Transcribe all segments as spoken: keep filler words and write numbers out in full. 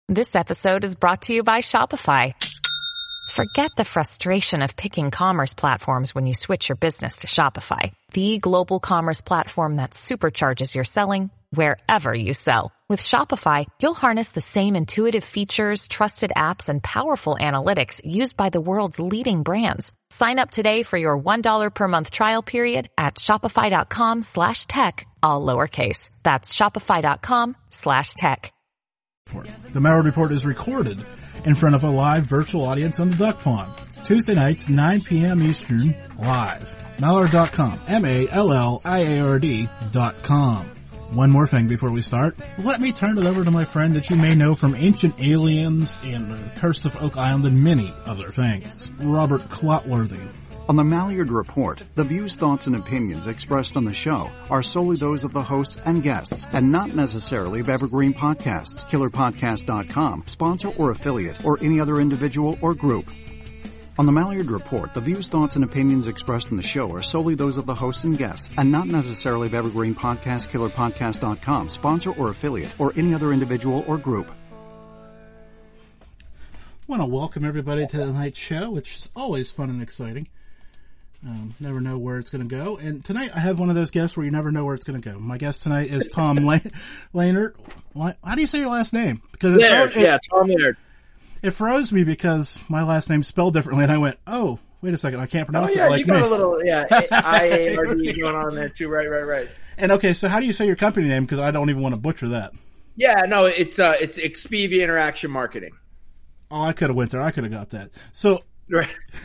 This episode is brought to you by Shopify. Forget the frustration of picking commerce platforms when you switch your business to Shopify, the global commerce platform that supercharges your selling wherever you sell. With Shopify, you'll harness the same intuitive features, trusted apps, and powerful analytics used by the world's leading brands. Sign up today for your one dollar per month trial period at shopify.com slash tech, all lowercase. That's shopify.com slash tech. The Mallard Report is recorded in front of a live virtual audience on the Duck Pond. Tuesday nights, nine p.m. Eastern, live. Mallard dot com. M A L L I A R D dot com. One more thing before we start. Let me turn it over to my friend that you may know from Ancient Aliens and uh, Curse of Oak Island and many other things. Robert Clotworthy. On the Mallard Report, the views, thoughts, and opinions expressed on the show are solely those of the hosts and guests, and not necessarily of Evergreen Podcasts, Killer Podcast dot com, sponsor or affiliate, or any other individual or group. On the Mallard Report, the views, thoughts, and opinions expressed in the show are solely those of the hosts and guests, and not necessarily of Evergreen Podcast, Killer Podcast dot com, sponsor or affiliate, or any other individual or group. I want to welcome everybody to tonight's show, which is always fun and exciting. Um, never know where it's going to go. And tonight I have one of those guests where you never know where it's going to go. My guest tonight is Tom Lainert. How do you say your last name? Because it, Laird, it, yeah, Tom Laird. It froze me because my last name's spelled differently, and I went, "Oh, wait a second, I can't pronounce oh, yeah, it like you got me." a little, yeah, I A R D going on there too. Right, right, right. And okay, so how do you say your company name? Because I don't even want to butcher that. Yeah, no, it's uh, it's Expivia Interaction Marketing. Oh, I could have went there. I could have got that. So right.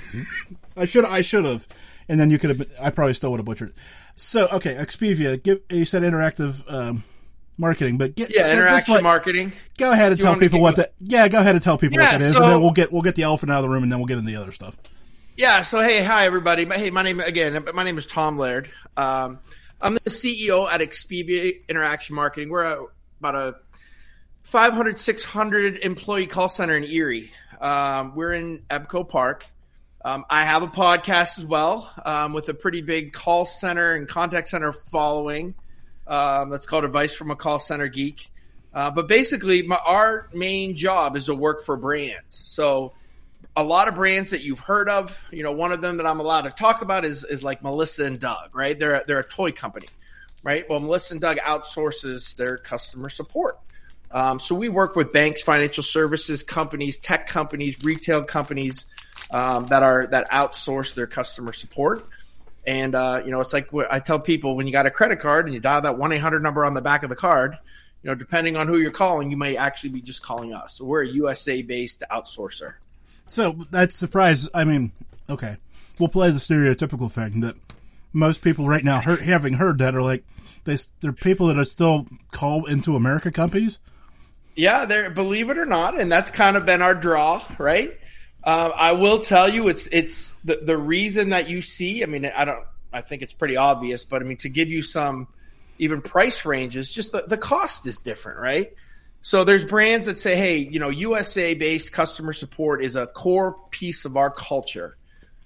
I should I should have. And then you could have been, I probably still would have butchered it. So, okay, Expivia, give, you said interactive um, marketing, but get Yeah, get, interaction like, marketing. Go ahead and tell people what that, yeah, go ahead and tell people yeah, what that is, so, and then we'll get, we'll get the elephant out of the room, and then we'll get into the other stuff. Yeah, so hey, hi everybody. Hey, my name, again, my name is Tom Laird. Um, I'm the C E O at Expivia Interaction Marketing. We're a, about a five hundred, six hundred employee call center in Erie. Um, we're in Ebco Park. Um, I have a podcast as well um, with a pretty big call center and contact center following. Um, that's called Advice from a Call Center Geek. Uh, but basically, my, our main job is to work for brands. So a lot of brands that you've heard of, you know, one of them that I'm allowed to talk about is is like Melissa and Doug, right? They're they're a toy company, right? Well, Melissa and Doug outsources their customer support. Um, so we work with banks, financial services companies, tech companies, retail companies. Um, that are that outsource their customer support. And, uh, you know, it's like I tell people when you got a credit card and you dial that one eight hundred number on the back of the card, you know, depending on who you're calling, you may actually be just calling us. So we're a U S A-based outsourcer. So that surprise, I mean, okay, we'll play the stereotypical thing that most people right now, heard, having heard that, are like, they, they're people that are still call into America companies. Yeah, they're, believe it or not, and that's kind of been our draw, right? Um, I will tell you, it's it's the the reason that you see. I mean, I don't. I think it's pretty obvious, but I mean, to give you some even price ranges, just the, the cost is different, right? So there's brands that say, hey, you know, U S A based customer support is a core piece of our culture,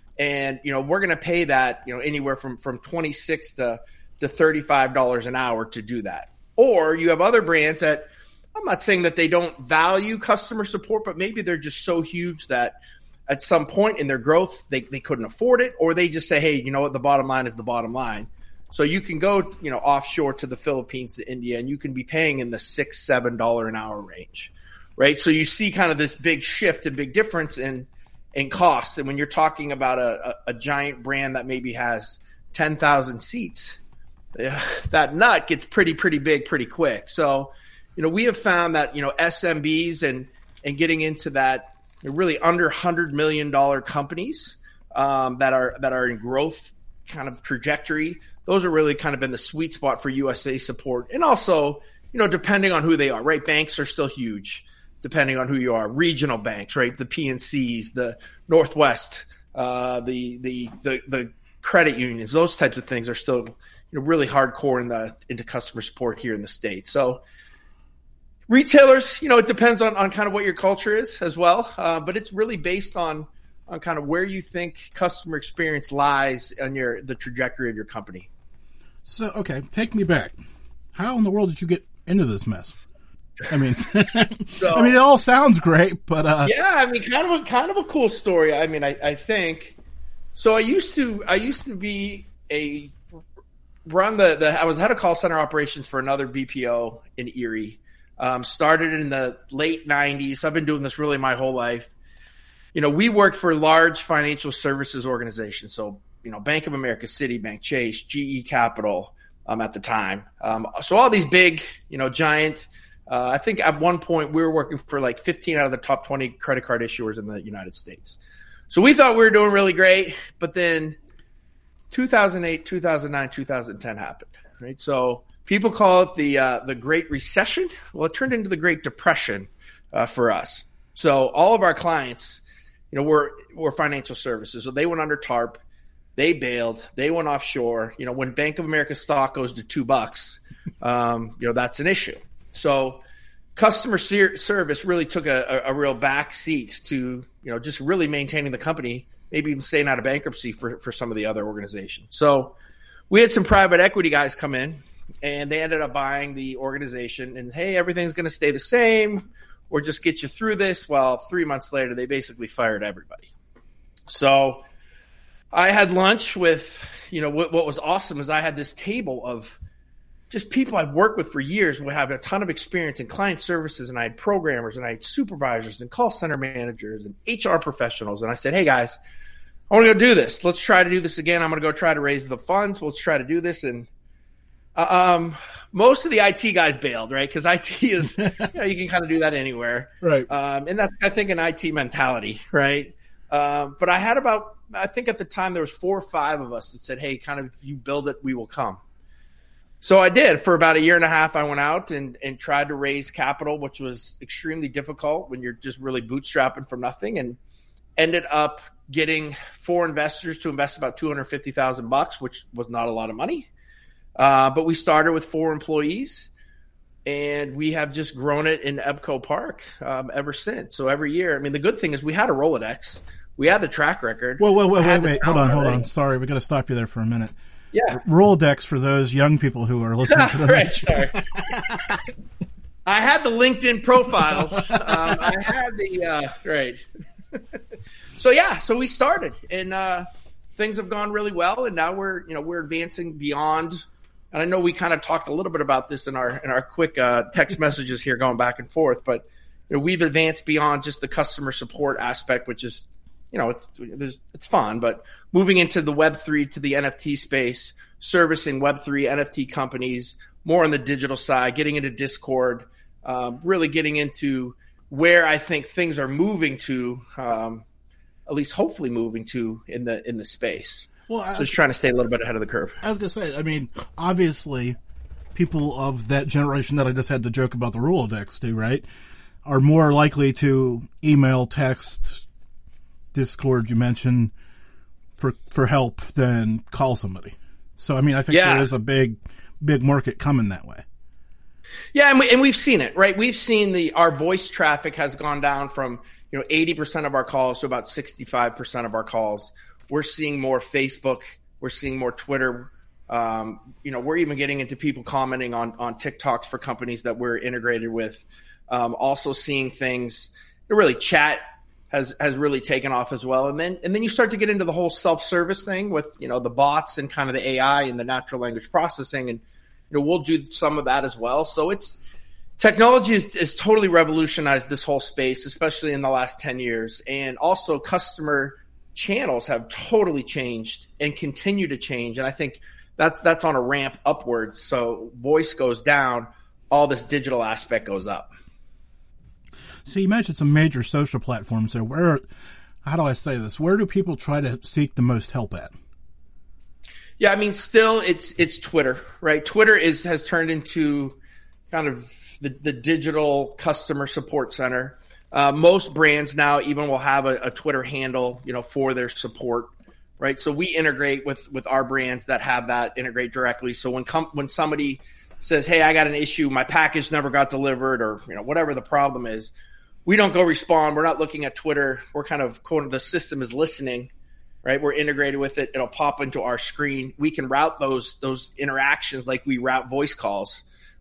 and you know, we're going to pay that, you know, anywhere from from twenty-six to to thirty-five dollars an hour to do that. Or you have other brands that, I'm not saying that they don't value customer support, but maybe they're just so huge that at some point in their growth, they, they couldn't afford it, or they just say, hey, you know what, the bottom line is the bottom line. So you can go, you know, offshore to the Philippines, to India, and you can be paying in the six, seven dollar an hour range, right? So you see kind of this big shift and big difference in in cost. And when you're talking about a, a, a giant brand that maybe has ten thousand seats, yeah, that nut gets pretty, pretty big pretty quick. So, you know, we have found that, you know, S M Bs and, and getting into that really under one hundred million dollars companies um, that are that are in growth kind of trajectory, those are really kind of been the sweet spot for U S A support. And also, you know, depending on who they are, right? Banks are still huge, depending on who you are. Regional banks, right? The P N Cs, the Northwest, uh, the, the the the credit unions, those types of things are still, you know, really hardcore in the into customer support here in the States. So retailers, you know, it depends on, on kind of what your culture is as well. Uh, but it's really based on, on kind of where you think customer experience lies on your, the trajectory of your company. So, okay, take me back. How in the world did you get into this mess? I mean, so, I mean, it all sounds great, but uh, yeah, I mean, kind of a kind of a cool story. I mean, I, I think so. I used to I used to be a run the, the I was head of call center operations for another B P O in Erie. Um, started in the late nineties. I've been doing this really my whole life. You know, we worked for large financial services organizations. So, you know, Bank of America, Citibank, Chase, G E Capital um, at the time. Um, so all these big, you know, giant, uh, I think at one point we were working for like fifteen out of the top twenty credit card issuers in the United States. So we thought we were doing really great. But then two thousand eight, two thousand nine, two thousand ten happened, right? So people call it the uh, the Great Recession. Well, it turned into the Great Depression uh, for us. So all of our clients, you know, were were financial services. So they went under TARP, they bailed, they went offshore. You know, when Bank of America stock goes to two bucks, um, you know, that's an issue. So customer ser- service really took a, a, a real back seat to, you know, just really maintaining the company, maybe even staying out of bankruptcy for for some of the other organizations. So we had some private equity guys come in, and they ended up buying the organization and, hey, everything's going to stay the same or just get you through this. Well, three months later, they basically fired everybody. So I had lunch with, you know, what, what was awesome is I had this table of just people I've worked with for years who have a ton of experience in client services, and I had programmers and I had supervisors and call center managers and H R professionals. And I said, hey, guys, I want to go do this. Let's try to do this again. I'm going to go try to raise the funds. Let's try to do this. And Um, most of the I T guys bailed, right? Because I T is, you know, you can kind of do that anywhere. Right. Um, and that's, I think, an I T mentality, right? Um, but I had about, I think at the time there was four or five of us that said, hey, kind of, if you build it, we will come. So I did. For about a year and a half, I went out and, and tried to raise capital, which was extremely difficult when you're just really bootstrapping from nothing, and ended up getting four investors to invest about two hundred fifty thousand bucks, which was not a lot of money. Uh, but we started with four employees, and we have just grown it in EBCO Park um, ever since. So every year, I mean, the good thing is we had a Rolodex. We had the track record. Whoa, whoa, whoa, wait, wait. Hold on, hold on. Sorry, we got to stop you there for a minute. Yeah. Rolodex for those young people who are listening to the right, sorry. I had the LinkedIn profiles. Um, I had the, uh, right. So, yeah, so we started, and uh, things have gone really well, and now we're, you know, we're advancing beyond. And I know we kind of talked a little bit about this in our in our quick uh, text messages here going back and forth, but you know, we've advanced beyond just the customer support aspect, which is, you know, it's there's, it's fun, but moving into the Web three to the N F T space, servicing Web three N F T companies, more on the digital side, getting into Discord, um, really getting into where I think things are moving to, um, at least hopefully moving to in the in the space. Well, so just trying to stay a little bit ahead of the curve. I was going to say, I mean, obviously, people of that generation that I just had the joke about the Rolodex to, right, are more likely to email, text, Discord, you mentioned, for for help than call somebody. So, I mean, I think yeah. there is a big, big market coming that way. Yeah, and, we, and we've seen it, right? We've seen the our voice traffic has gone down from, you know, eighty percent of our calls to about sixty-five percent of our calls. We're seeing more Facebook. We're seeing more Twitter. Um, you know, we're even getting into people commenting on, on TikToks for companies that we're integrated with. Um, also seeing things, really chat has, has really taken off as well. And then, and then you start to get into the whole self-service thing with, you know, the bots and kind of the A I and the natural language processing. And, you know, we'll do some of that as well. So it's, technology has, has totally revolutionized this whole space, especially in the last ten years. And also customer channels have totally changed and continue to change. And I think that's, that's on a ramp upwards. So voice goes down, all this digital aspect goes up. So you mentioned some major social platforms there. Where, how do I say this? Where do people try to seek the most help at? Yeah. I mean, still it's, it's Twitter, right? Twitter is, has turned into kind of the, the digital customer support center. Uh, most brands now even will have a, a Twitter handle, you know, for their support, right? So we integrate with, with our brands that have that integrate directly. So when com- when somebody says, hey, I got an issue, my package never got delivered, or, you know, whatever the problem is, we don't go respond. We're not looking at Twitter. We're kind of, quote, the system is listening, right? We're integrated with it. It'll pop into our screen. We can route those, those interactions like we route voice calls.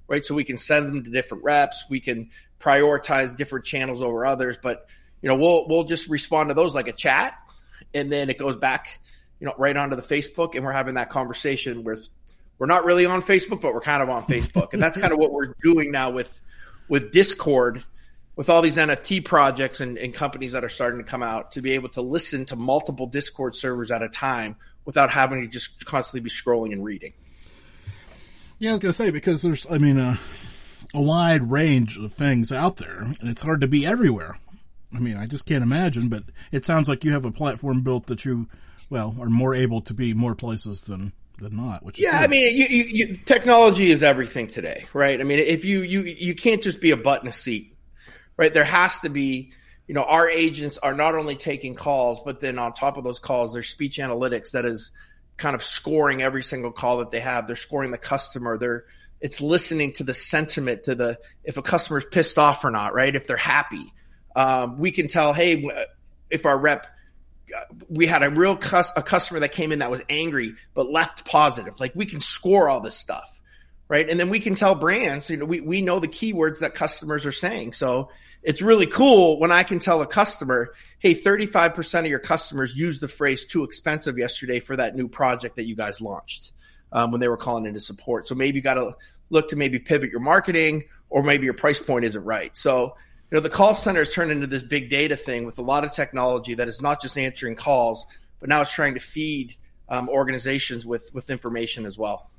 right? So we can send them to different reps. We can prioritize different channels over others, but you know, we'll, we'll just respond to those like a chat, and then it goes back, you know, right onto the Facebook, and we're having that conversation where we're not really on Facebook, but we're kind of on Facebook. And that's kind of what we're doing now with, with Discord, with all these N F T projects and, and companies that are starting to come out, to be able to listen to multiple Discord servers at a time without having to just constantly be scrolling and reading. Yeah, I was going to say, because there's, I mean, uh, a wide range of things out there, and it's hard to be everywhere. I mean, I just can't imagine, but it sounds like you have a platform built that you, well, are more able to be more places than, than not. Which yeah, is I mean, you, you, you, technology is everything today, right? I mean, if you, you, you can't just be a butt in a seat, right? There has to be, you know, our agents are not only taking calls, but then on top of those calls, there's speech analytics that is kind of scoring every single call that they have. They're scoring the customer. They're, it's listening to the sentiment, to the, if a customer's pissed off or not, right? If they're happy. Um, we can tell, hey, if our rep, we had a real cus- a customer that came in that was angry but left positive. Like, we can score all this stuff, right? And then we can tell brands, you know, we, we know the keywords that customers are saying. So it's really cool when I can tell a customer, hey, thirty-five percent of your customers used the phrase too expensive yesterday for that new project that you guys launched um, when they were calling into support. So maybe you got to look to maybe pivot your marketing, or maybe your price point isn't right. So, you know, the call center has turned into this big data thing with a lot of technology that is not just answering calls, but now it's trying to feed um, organizations with, with information as well.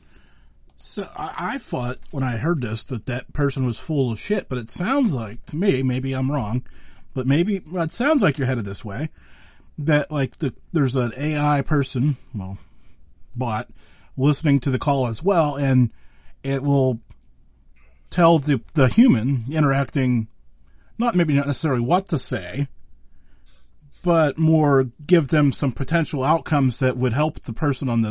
So I, I thought when I heard this that that person was full of shit, but it sounds like to me, maybe I'm wrong, but maybe well, it sounds like you're headed this way, that like the, there's an A I person, well, bot, listening to the call as well, and it will tell the, the human interacting, not maybe not necessarily what to say, but more give them some potential outcomes that would help the person on the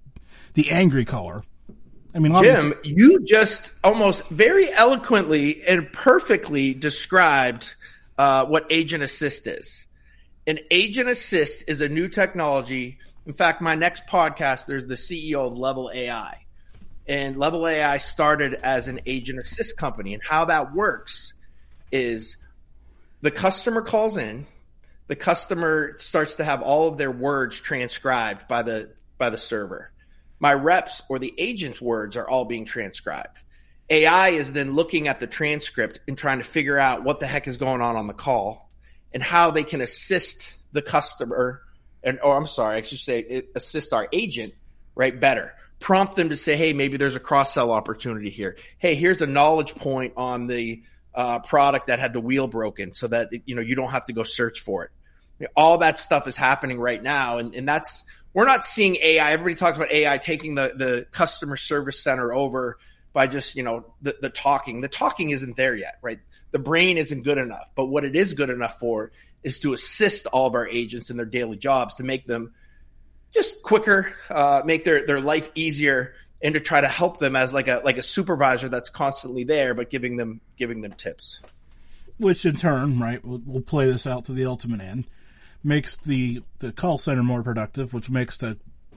the angry caller. I mean, Jim, you just almost very eloquently and perfectly described uh, what Agent Assist is. An Agent Assist is a new technology. In fact, my next podcast, there's the C E O of Level A I. And Level A I started as an Agent Assist company. And how that works is the customer calls in, the customer starts to have all of their words transcribed by the by the server. My reps or the agent's words are all being transcribed. A I is then looking at the transcript and trying to figure out what the heck is going on on the call and how they can assist the customer, and or I'm sorry, I should say assist our agent, right, better. Prompt them to say, hey, maybe there's a cross-sell opportunity here. Hey, here's a knowledge point on the uh, product that had the wheel broken so that, you know, you don't have to go search for it. All that stuff is happening right now, and, and that's – we're not seeing A I. Everybody talks about A I taking the, the customer service center over by just, you know, the, the talking. The talking isn't there yet, right? The brain isn't good enough. But what it is good enough for is to assist all of our agents in their daily jobs, to make them just quicker, uh, make their, their life easier, and to try to help them as like a like a supervisor that's constantly there, but giving them giving them tips. Which in turn, right, we'll, we'll play this out to the ultimate end. Makes the, the call center more productive, which makes the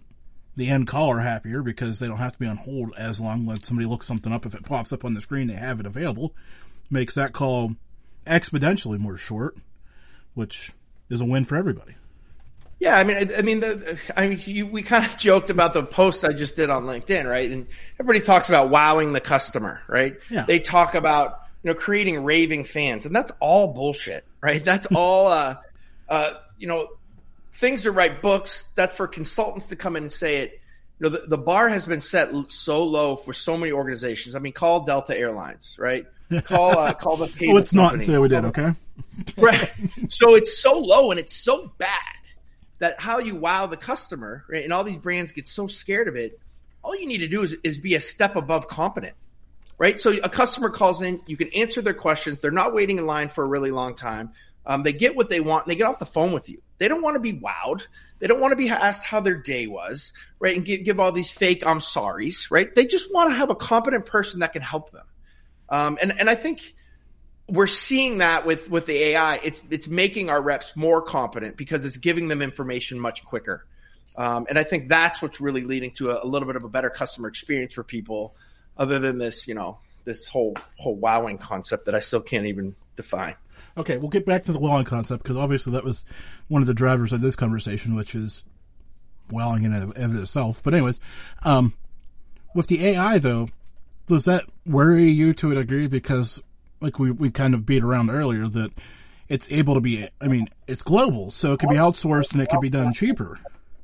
the end caller happier because they don't have to be on hold as long. Let somebody look something up. If it pops up on the screen, they have it available. Makes that call exponentially more short, which is a win for everybody. Yeah, I mean, I, I mean, the, I mean, you, we kind of joked about the post I just did on LinkedIn, right? And everybody talks about wowing the customer, right? Yeah. They talk about, you know, creating raving fans, and that's all bullshit, right? That's all, uh, uh, you know, things to write books. That's for consultants to come in and say it. You know, the, the bar has been set so low for so many organizations. I mean, call Delta Airlines, right? Call, uh, call the cable Oh, it's not company. say we did, okay? Right. So it's so low and it's so bad that how you wow the customer, right? And all these brands get so scared of it. All you need to do is, is be a step above competent, right? So a customer calls in, you can answer their questions. They're not waiting in line for a really long time. Um, they get what they want and they get off the phone with you. They don't want to be wowed. They don't want to be asked how their day was, right? And give, give all these fake I'm sorries, right? They just want to have a competent person that can help them. Um, and, and I think we're seeing that with, with the A I. It's, it's making our reps more competent because it's giving them information much quicker. Um, and I think that's what's really leading to a, a little bit of a better customer experience for people. other than this, you know, this whole whole wowing concept that I still can't even define. Okay, we'll get back to the wowing concept because obviously that was one of the drivers of this conversation, which is wowing in and of itself. But anyways, um, with the A I though, does that worry you to a degree? Because like we, we kind of beat around earlier that it's able to be, I mean, it's global, so it can be outsourced and it can be done cheaper.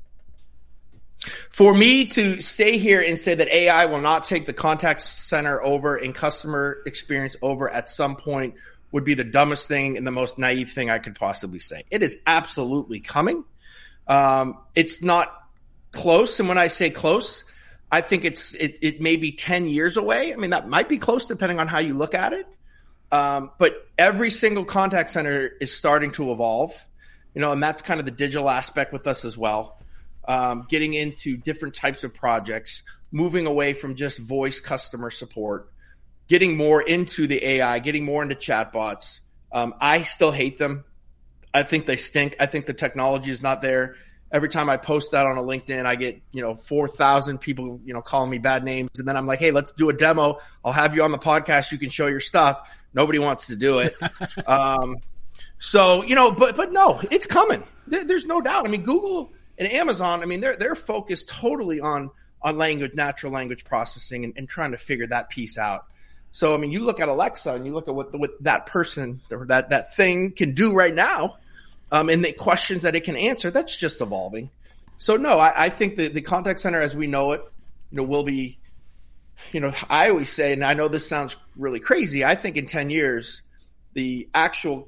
For me to stay here and say that A I will not take the contact center over and customer experience over at some point would be the dumbest thing and the most naive thing I could possibly say. It is absolutely coming. Um, it's not close. And when I say close, I think it's, it, it may be ten years away. I mean, that might be close depending on how you look at it. Um, but every single contact center is starting to evolve, you know, and that's kind of the digital aspect with us as well. Um, getting into different types of projects, moving away from just voice customer support, getting more into the A I, getting more into chatbots. Um, I still hate them. I think they stink. I think the technology is not there. Every time I post that on a LinkedIn, I get, you know, four thousand people, you know, calling me bad names. And then I'm like, hey, let's do a demo. I'll have you on the podcast. You can show your stuff. Nobody wants to do it. um, so, you know, but, but no, it's coming. There, there's no doubt. I mean, Google and Amazon, I mean, they're, they're focused totally on, on language, natural language processing and, and trying to figure that piece out. So, I mean, you look at Alexa and you look at what, what that person or that, that thing can do right now. Um, and the questions that it can answer, that's just evolving. So no, I, I think that the contact center as we know it, you know, will be, you know, I always say, and I know this sounds really crazy, I think in ten years, the actual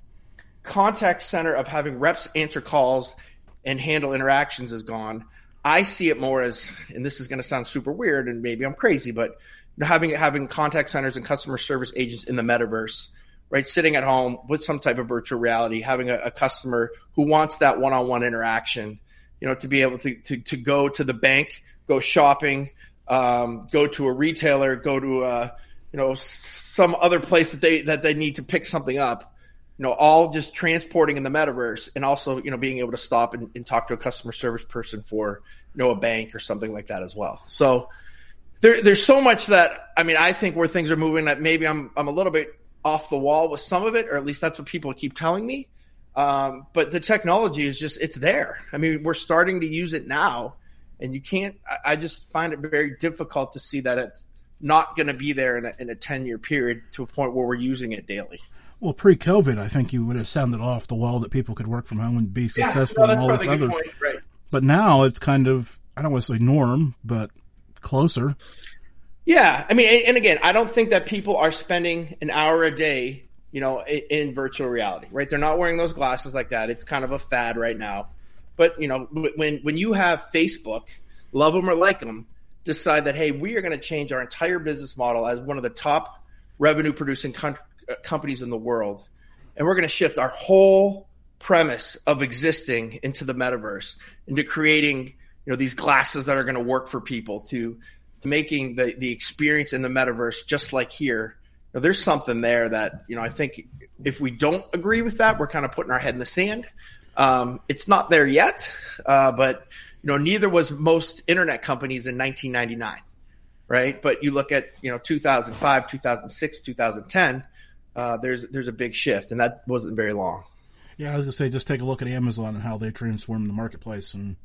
contact center of having reps answer calls and handle interactions is gone. I see it more as, and this is going to sound super weird and maybe I'm crazy, but having, having contact centers and customer service agents in the metaverse, right? Sitting at home with some type of virtual reality, having a, a customer who wants that one-on-one interaction, you know, to be able to, to, to go to the bank, go shopping, um, go to a retailer, go to a, you know, some other place that they, that they need to pick something up, you know, all just transporting in the metaverse and also, you know, being able to stop and, and talk to a customer service person for, you know, a bank or something like that as well. So there, there's so much that, I mean, I think where things are moving that maybe I'm, I'm a little bit off the wall with some of it, or at least that's what people keep telling me. Um, but the technology is just, it's there. I mean, we're starting to use it now and you can't, I, I just find it very difficult to see that it's not going to be there in a, in a ten year period to a point where we're using it daily. Well, pre-COVID, I think you would have sounded off the wall that people could work from home and be successful yeah, no, and all this other. Right. But now it's kind of, I don't want to say norm, but closer. Yeah. I mean, and again, I don't think that people are spending an hour a day, you know, in, in virtual reality, right? They're not wearing those glasses like that. It's kind of a fad right now. But, you know, when, when you have Facebook, love them or like them, decide that, hey, we are going to change our entire business model as one of the top revenue producing countries, companies in the world, and we're going to shift our whole premise of existing into the metaverse, into creating, you know, these glasses that are going to work for people, to to making the the experience in the metaverse just like here. Now, there's something there that, you know, I think if we don't agree with that, we're kind of putting our head in the sand. Um, it's not there yet, uh, but you know, neither was most internet companies in nineteen ninety-nine, right? But you look at, you know, two thousand five, two thousand six, two thousand ten. Uh, there's there's a big shift, and that wasn't very long. Yeah, I was going to say, just take a look at Amazon and how they transformed the marketplace in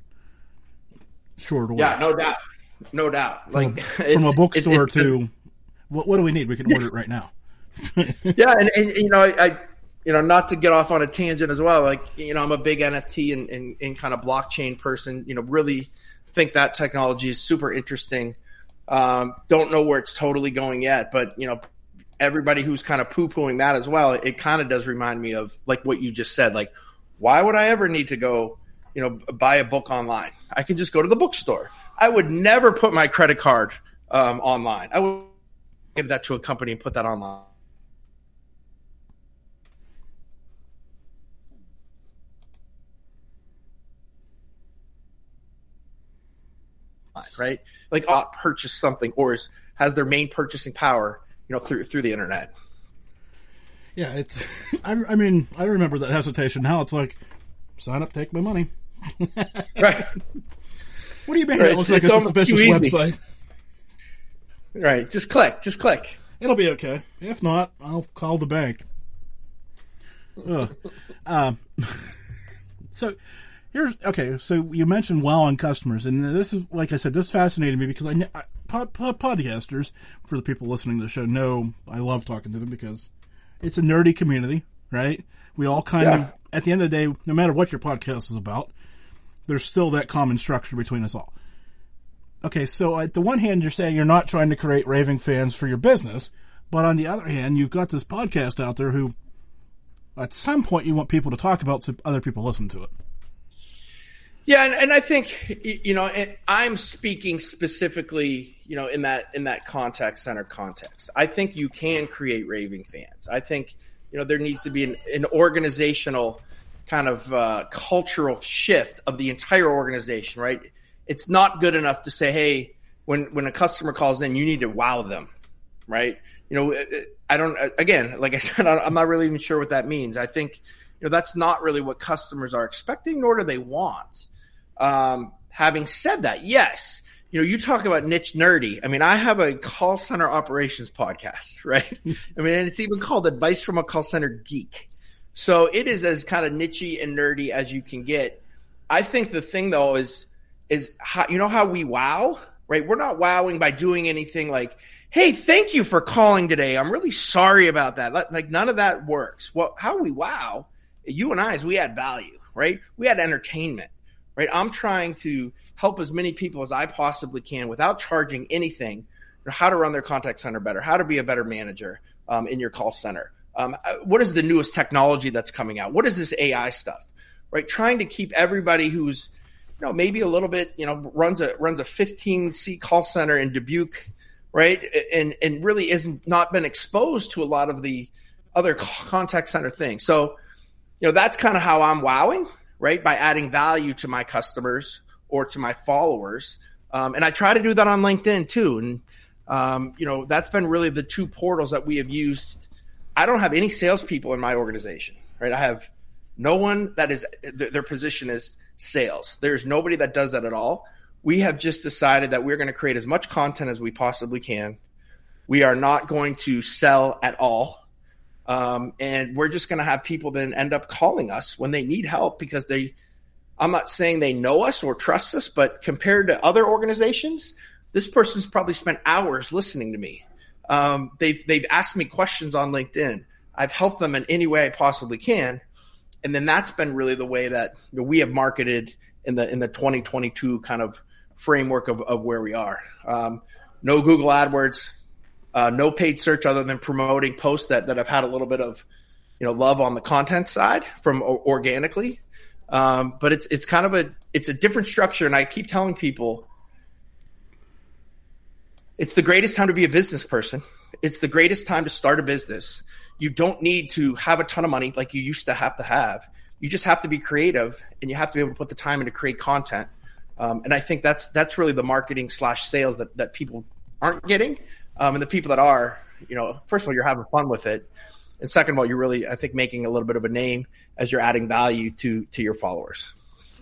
short order. Yeah, no doubt. No doubt. From, like a, from a bookstore it's, it's, to, what, what do we need? We can order it right now. yeah, and, and, you know, I, I, you know, not to get off on a tangent as well, like, you know, I'm a big N F T and, and, and kind of blockchain person, you know, really think that technology is super interesting. Um, don't know where it's totally going yet, but, you know, everybody who's kind of poo-pooing that as well, it, it kind of does remind me of like what you just said. Like, why would I ever need to go, you know, buy a book online? I can just go to the bookstore. I would never put my credit card um, online. I would give that to a company and put that online. Right? Like, I'll purchase something or is, has their main purchasing power, you know, through through the internet. Yeah, it's. I, I mean, I remember that hesitation. Now it's like, sign up, take my money. Right. What do you mean? Right. It looks it's, like it's a suspicious website. Right. Just click. Just click. It'll be okay. If not, I'll call the bank. Ugh. Um, so here's okay. So you mentioned wowing customers, and this is, like I said, this fascinated me because I, I pod, pod, podcasters, for the people listening to the show, know I love talking to them because it's a nerdy community, right? We all kind yeah. of, at the end of the day, no matter what your podcast is about, there's still that common structure between us all. Okay, so at the one hand, you're saying you're not trying to create raving fans for your business, but on the other hand, you've got this podcast out there who, at some point, you want people to talk about so other people listen to it. Yeah, and, and I think, you know, and I'm speaking specifically, you know, in that in that contact center context. I think you can create raving fans. I think, you know, there needs to be an, an organizational kind of uh, cultural shift of the entire organization, right? It's not good enough to say, hey, when, when a customer calls in, you need to wow them, right? You know, I don't, again, like I said, I'm not really even sure what that means. I think, you know, that's not really what customers are expecting, nor do they want. Um, having said that, yes, you know, you talk about niche nerdy. I mean, I have a call center operations podcast, right? I mean, and it's even called Advice from a Call Center Geek. So it is as kind of nichey and nerdy as you can get. I think the thing though is, is how, you know how we wow, right? We're not wowing by doing anything like, hey, thank you for calling today. I'm really sorry about that. Like none of that works. Well, how we wow, you and I, is we add value, right? We add entertainment, right? I'm trying to help as many people as I possibly can without charging anything, how to run their contact center better, how to be a better manager um, in your call center. Um, what is the newest technology that's coming out? What is this A I stuff, right? Trying to keep everybody who's, you know, maybe a little bit, you know, runs a runs a fifteen seat call center in Dubuque, right? And and really isn't not been exposed to a lot of the other contact center things. So, you know, that's kind of how I'm wowing, right? By adding value to my customers or to my followers. Um, and I try to do that on LinkedIn too. And, um, you know, that's been really the two portals that we have used. I don't have any salespeople in my organization, right? I have no one that is, their position is sales. There's nobody that does that at all. We have just decided that we're going to create as much content as we possibly can. We are not going to sell at all. Um, and we're just going to have people then end up calling us when they need help because they, I'm not saying they know us or trust us, but compared to other organizations, this person's probably spent hours listening to me. Um, they've, they've asked me questions on LinkedIn. I've helped them in any way I possibly can. And then that's been really the way that, you know, we have marketed in the, in the twenty twenty-two kind of framework of, of where we are. Um, no Google AdWords, uh, no paid search other than promoting posts that, that have had a little bit of, you know, love on the content side from o- organically. Um, but it's, it's kind of a, it's a different structure. And I keep telling people it's the greatest time to be a business person. It's the greatest time to start a business. You don't need to have a ton of money like you used to have to have. You just have to be creative and you have to be able to put the time in to create content. Um, and I think that's, that's really the marketing slash sales that, that people aren't getting. Um, and the people that are, you know, first of all, you're having fun with it. And second of all, you're really, I think, making a little bit of a name as you're adding value to, to your followers.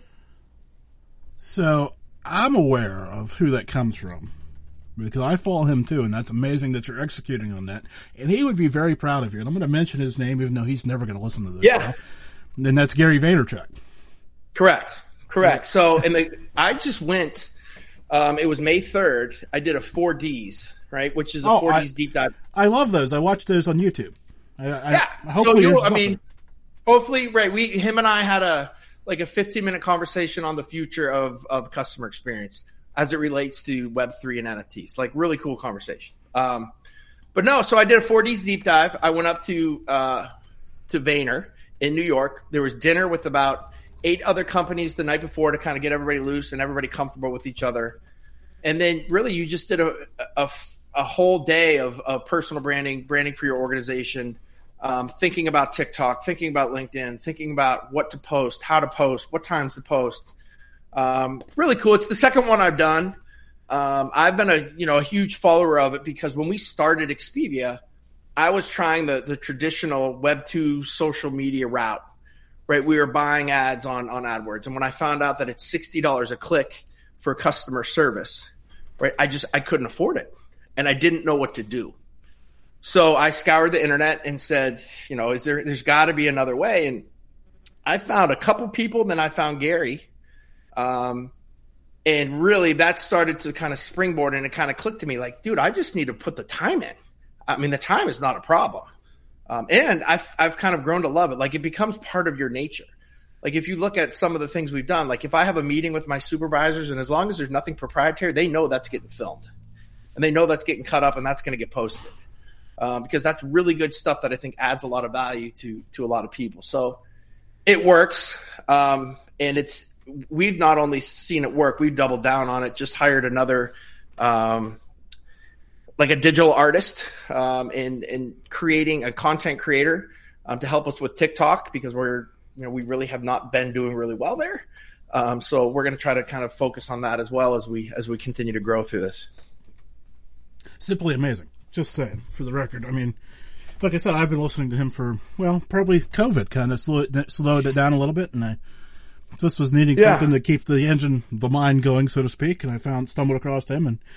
So I'm aware of who that comes from because I follow him too. And that's amazing that you're executing on that. And he would be very proud of you. And I'm going to mention his name, even though he's never going to listen to this. Yeah. And that's Gary Vaynerchuk. Correct. Correct. Yeah. So, and the, I just went, um, it was May third. I did a four Ds, right? Which is a oh, four Ds I, deep dive. I love those. I watch those on YouTube. I, yeah. I, hopefully so you, I mean, hopefully, right. We, him and I had a, like a fifteen minute conversation on the future of, of customer experience as it relates to Web three and N F Ts, like really cool conversation. Um, but no, so I did a four Ds deep dive. I went up to, uh, to Vayner in New York. There was dinner with about eight other companies the night before to kind of get everybody loose and everybody comfortable with each other. And then really you just did a, a, a whole day of, of personal branding, branding for your organization, um, thinking about TikTok, thinking about LinkedIn, thinking about what to post, how to post, what times to post. Um, really cool. It's the second one I've done. Um, I've been a, you know, a huge follower of it because when we started Expedia, I was trying the, the traditional Web two social media route, right? We were buying ads on, on AdWords. And when I found out that it's sixty dollars a click for customer service, right, I just, I couldn't afford it. and I didn't know what to do. So I scoured the internet and said, you know, is there, there's got to be another way. And I found a couple people, then I found Gary. Um, and really that started to kind of springboard, and it kind of clicked to me like, dude, I just need to put the time in. I mean, the time is not a problem. Um, and I've, I've kind of grown to love it. Like, it becomes part of your nature. Like, if you look at some of the things we've done, like if I have a meeting with my supervisors, and as long as there's nothing proprietary, they know that's getting filmed, and they know that's getting cut up, and that's going to get posted. Um, because that's really good stuff that I think adds a lot of value to, to a lot of people. So it works. Um, and it's, we've not only seen it work, we've doubled down on it, just hired another, um, like a digital artist, um, and, and creating a content creator, um, to help us with TikTok, because we're, you know, we really have not been doing really well there. Um, so we're going to try to kind of focus on that as well as we, as we continue to grow through this. Simply amazing. Just saying, for the record. I mean, like I said, I've been listening to him for, well, probably COVID kind of slowed it, slowed it down a little bit, and I just was needing yeah. something to keep the engine, the mind going, so to speak, and I found, stumbled across him, and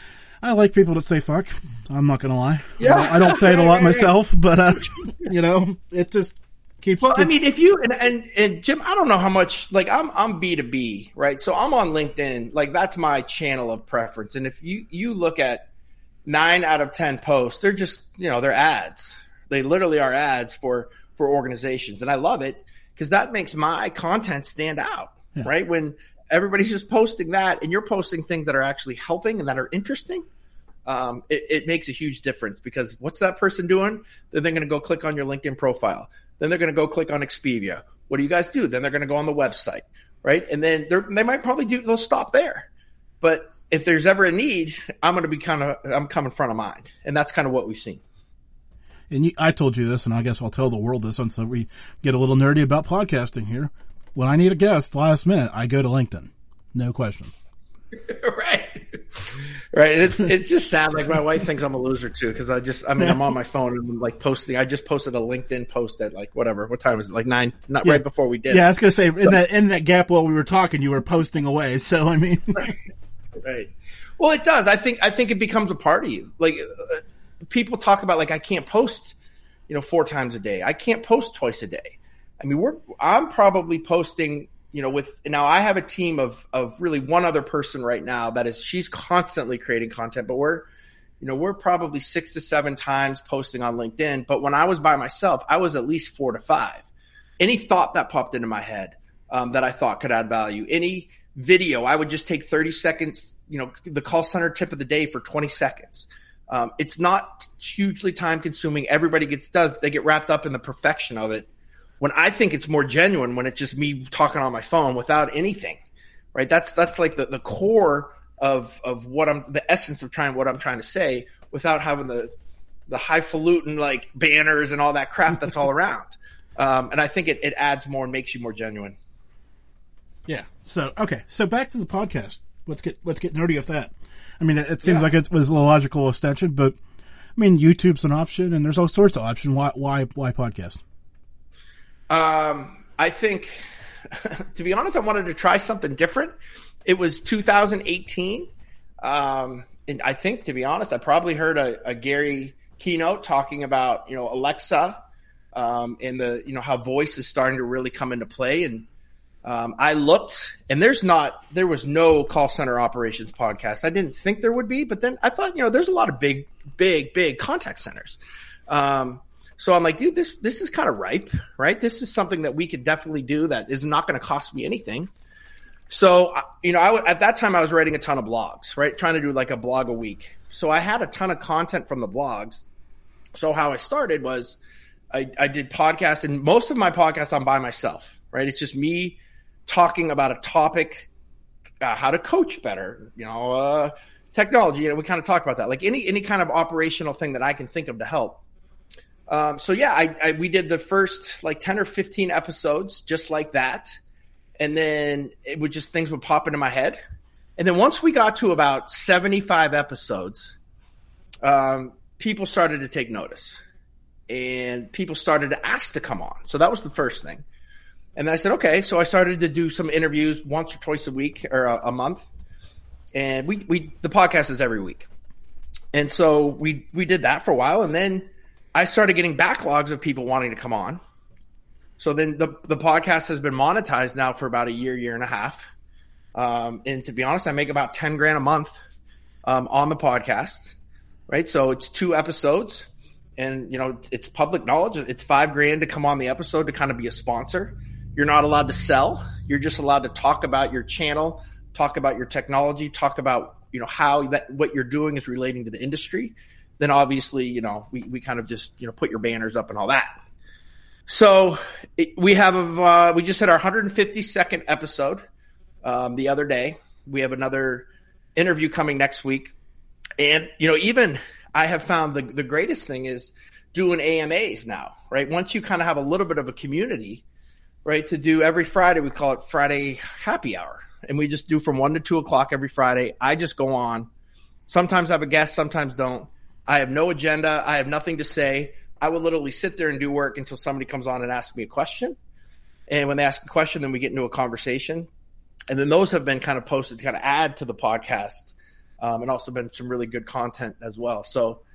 I like people that say fuck. I'm not going to lie. Yeah. I don't say it a lot myself, but, uh, you know, it just keeps... Well, keeps, I mean, if you, and, and, and Jim, I don't know how much, like, I'm, I'm B two B, right? So I'm on LinkedIn, like, that's my channel of preference, and if you, you look at nine out of ten posts, they're just, you know, they're ads. They literally are ads for, for organizations. And I love it because that makes my content stand out, yeah. right? When everybody's just posting that and you're posting things that are actually helping and that are interesting, um, it, it makes a huge difference, because what's that person doing? Then they're going to go click on your LinkedIn profile. Then they're going to go click on Expedia. What do you guys do? Then they're going to go on the website, right? And then they're, they might probably do, they'll stop there. But if there's ever a need, I'm going to be kind of, I'm coming front of mind. And that's kind of what we've seen. And you, I told you this, and I guess I'll tell the world this, and so we get a little nerdy about podcasting here. When I need a guest last minute, I go to LinkedIn. No question. right. Right. And it's, it's just sad. Like, my wife thinks I'm a loser too. Cause I just, I mean, I'm on my phone and I'm like posting, I just posted a LinkedIn post at like, whatever, what time is it? Like nine, not yeah. right before we did. Yeah. I was going to say so, in that, in that gap while we were talking, you were posting away. So, I mean, right. Right. Well, it does. I think, I think it becomes a part of you. Like, uh, people talk about, like, I can't post, you know, four times a day. I can't post twice a day. I mean, we're, I'm probably posting, you know, with, now I have a team of, of really one other person right now that is, she's constantly creating content, but we're, you know, we're probably six to seven times posting on LinkedIn. But when I was by myself, I was at least four to five. Any thought that popped into my head, um, that I thought could add value, any video, I would just take thirty seconds, you know, the call center tip of the day for twenty seconds. Um, it's not hugely time consuming. Everybody gets, does, they get wrapped up in the perfection of it. When I think it's more genuine when it's just me talking on my phone without anything, right? That's, that's like the, the core of, of what I'm, the essence of trying, what I'm trying to say, without having the, the highfalutin like banners and all that crap that's all around. Um, and I think it, it adds more and makes you more genuine. Yeah. So, okay. So back to the podcast. Let's get, let's get nerdy with that. I mean, it, it seems yeah. like it was a logical extension, but I mean, YouTube's an option and there's all sorts of options. Why, why, why podcast? Um, I think, to be honest, I wanted to try something different. It was two thousand eighteen. Um, and I think, to be honest, I probably heard a, a Gary keynote talking about, you know, Alexa, um, and the, you know, how voice is starting to really come into play. And, Um, I looked, and there's not, there was no call center operations podcast. I didn't think there would be, but then I thought, you know, there's a lot of big, big, big contact centers. Um, so I'm like, dude, this, this is kind of ripe, right? This is something that we could definitely do that is not going to cost me anything. So, you know, I w- at that time I was writing a ton of blogs, right? Trying to do like a blog a week. So I had a ton of content from the blogs. So how I started was I, I did podcasts, and most of my podcasts I'm by myself, right? It's just me talking about a topic, uh, how to coach better, you know, uh, technology, you know, we kind of talk about that, like any, any kind of operational thing that I can think of to help. Um, so yeah, I, I, we did the first like ten or fifteen episodes just like that. And then it would just, things would pop into my head. And then once we got to about seventy-five episodes, um, people started to take notice and people started to ask to come on. So that was the first thing. And then I said, okay. So I started to do some interviews once or twice a week or a, a month. And we, we, the podcast is every week. And so we, we did that for a while. And then I started getting backlogs of people wanting to come on. So then the, the podcast has been monetized now for about a year, year and a half. Um, and to be honest, I make about ten grand a month, um, on the podcast, right? So it's two episodes and, you know, it's public knowledge. It's five grand to come on the episode to kind of be a sponsor. You're not allowed to sell. You're just allowed to talk about your channel, talk about your technology, talk about, you know, how that, what you're doing is relating to the industry. Then obviously, you know, we, we kind of just, you know, put your banners up and all that. So it, we have, uh, we just had our one hundred fifty-second episode, um, the other day. We have another interview coming next week. And, you know, even I have found the, the greatest thing is doing A M As now, right? Once you kind of have a little bit of a community, right, to do every Friday, we call it Friday Happy Hour. And we just do from one to two o'clock every Friday. I just go on. Sometimes I have a guest, sometimes don't. I have no agenda. I have nothing to say. I will literally sit there and do work until somebody comes on and asks me a question. And when they ask a question, then we get into a conversation. And then those have been kind of posted to kind of add to the podcast, um, and also been some really good content as well. So,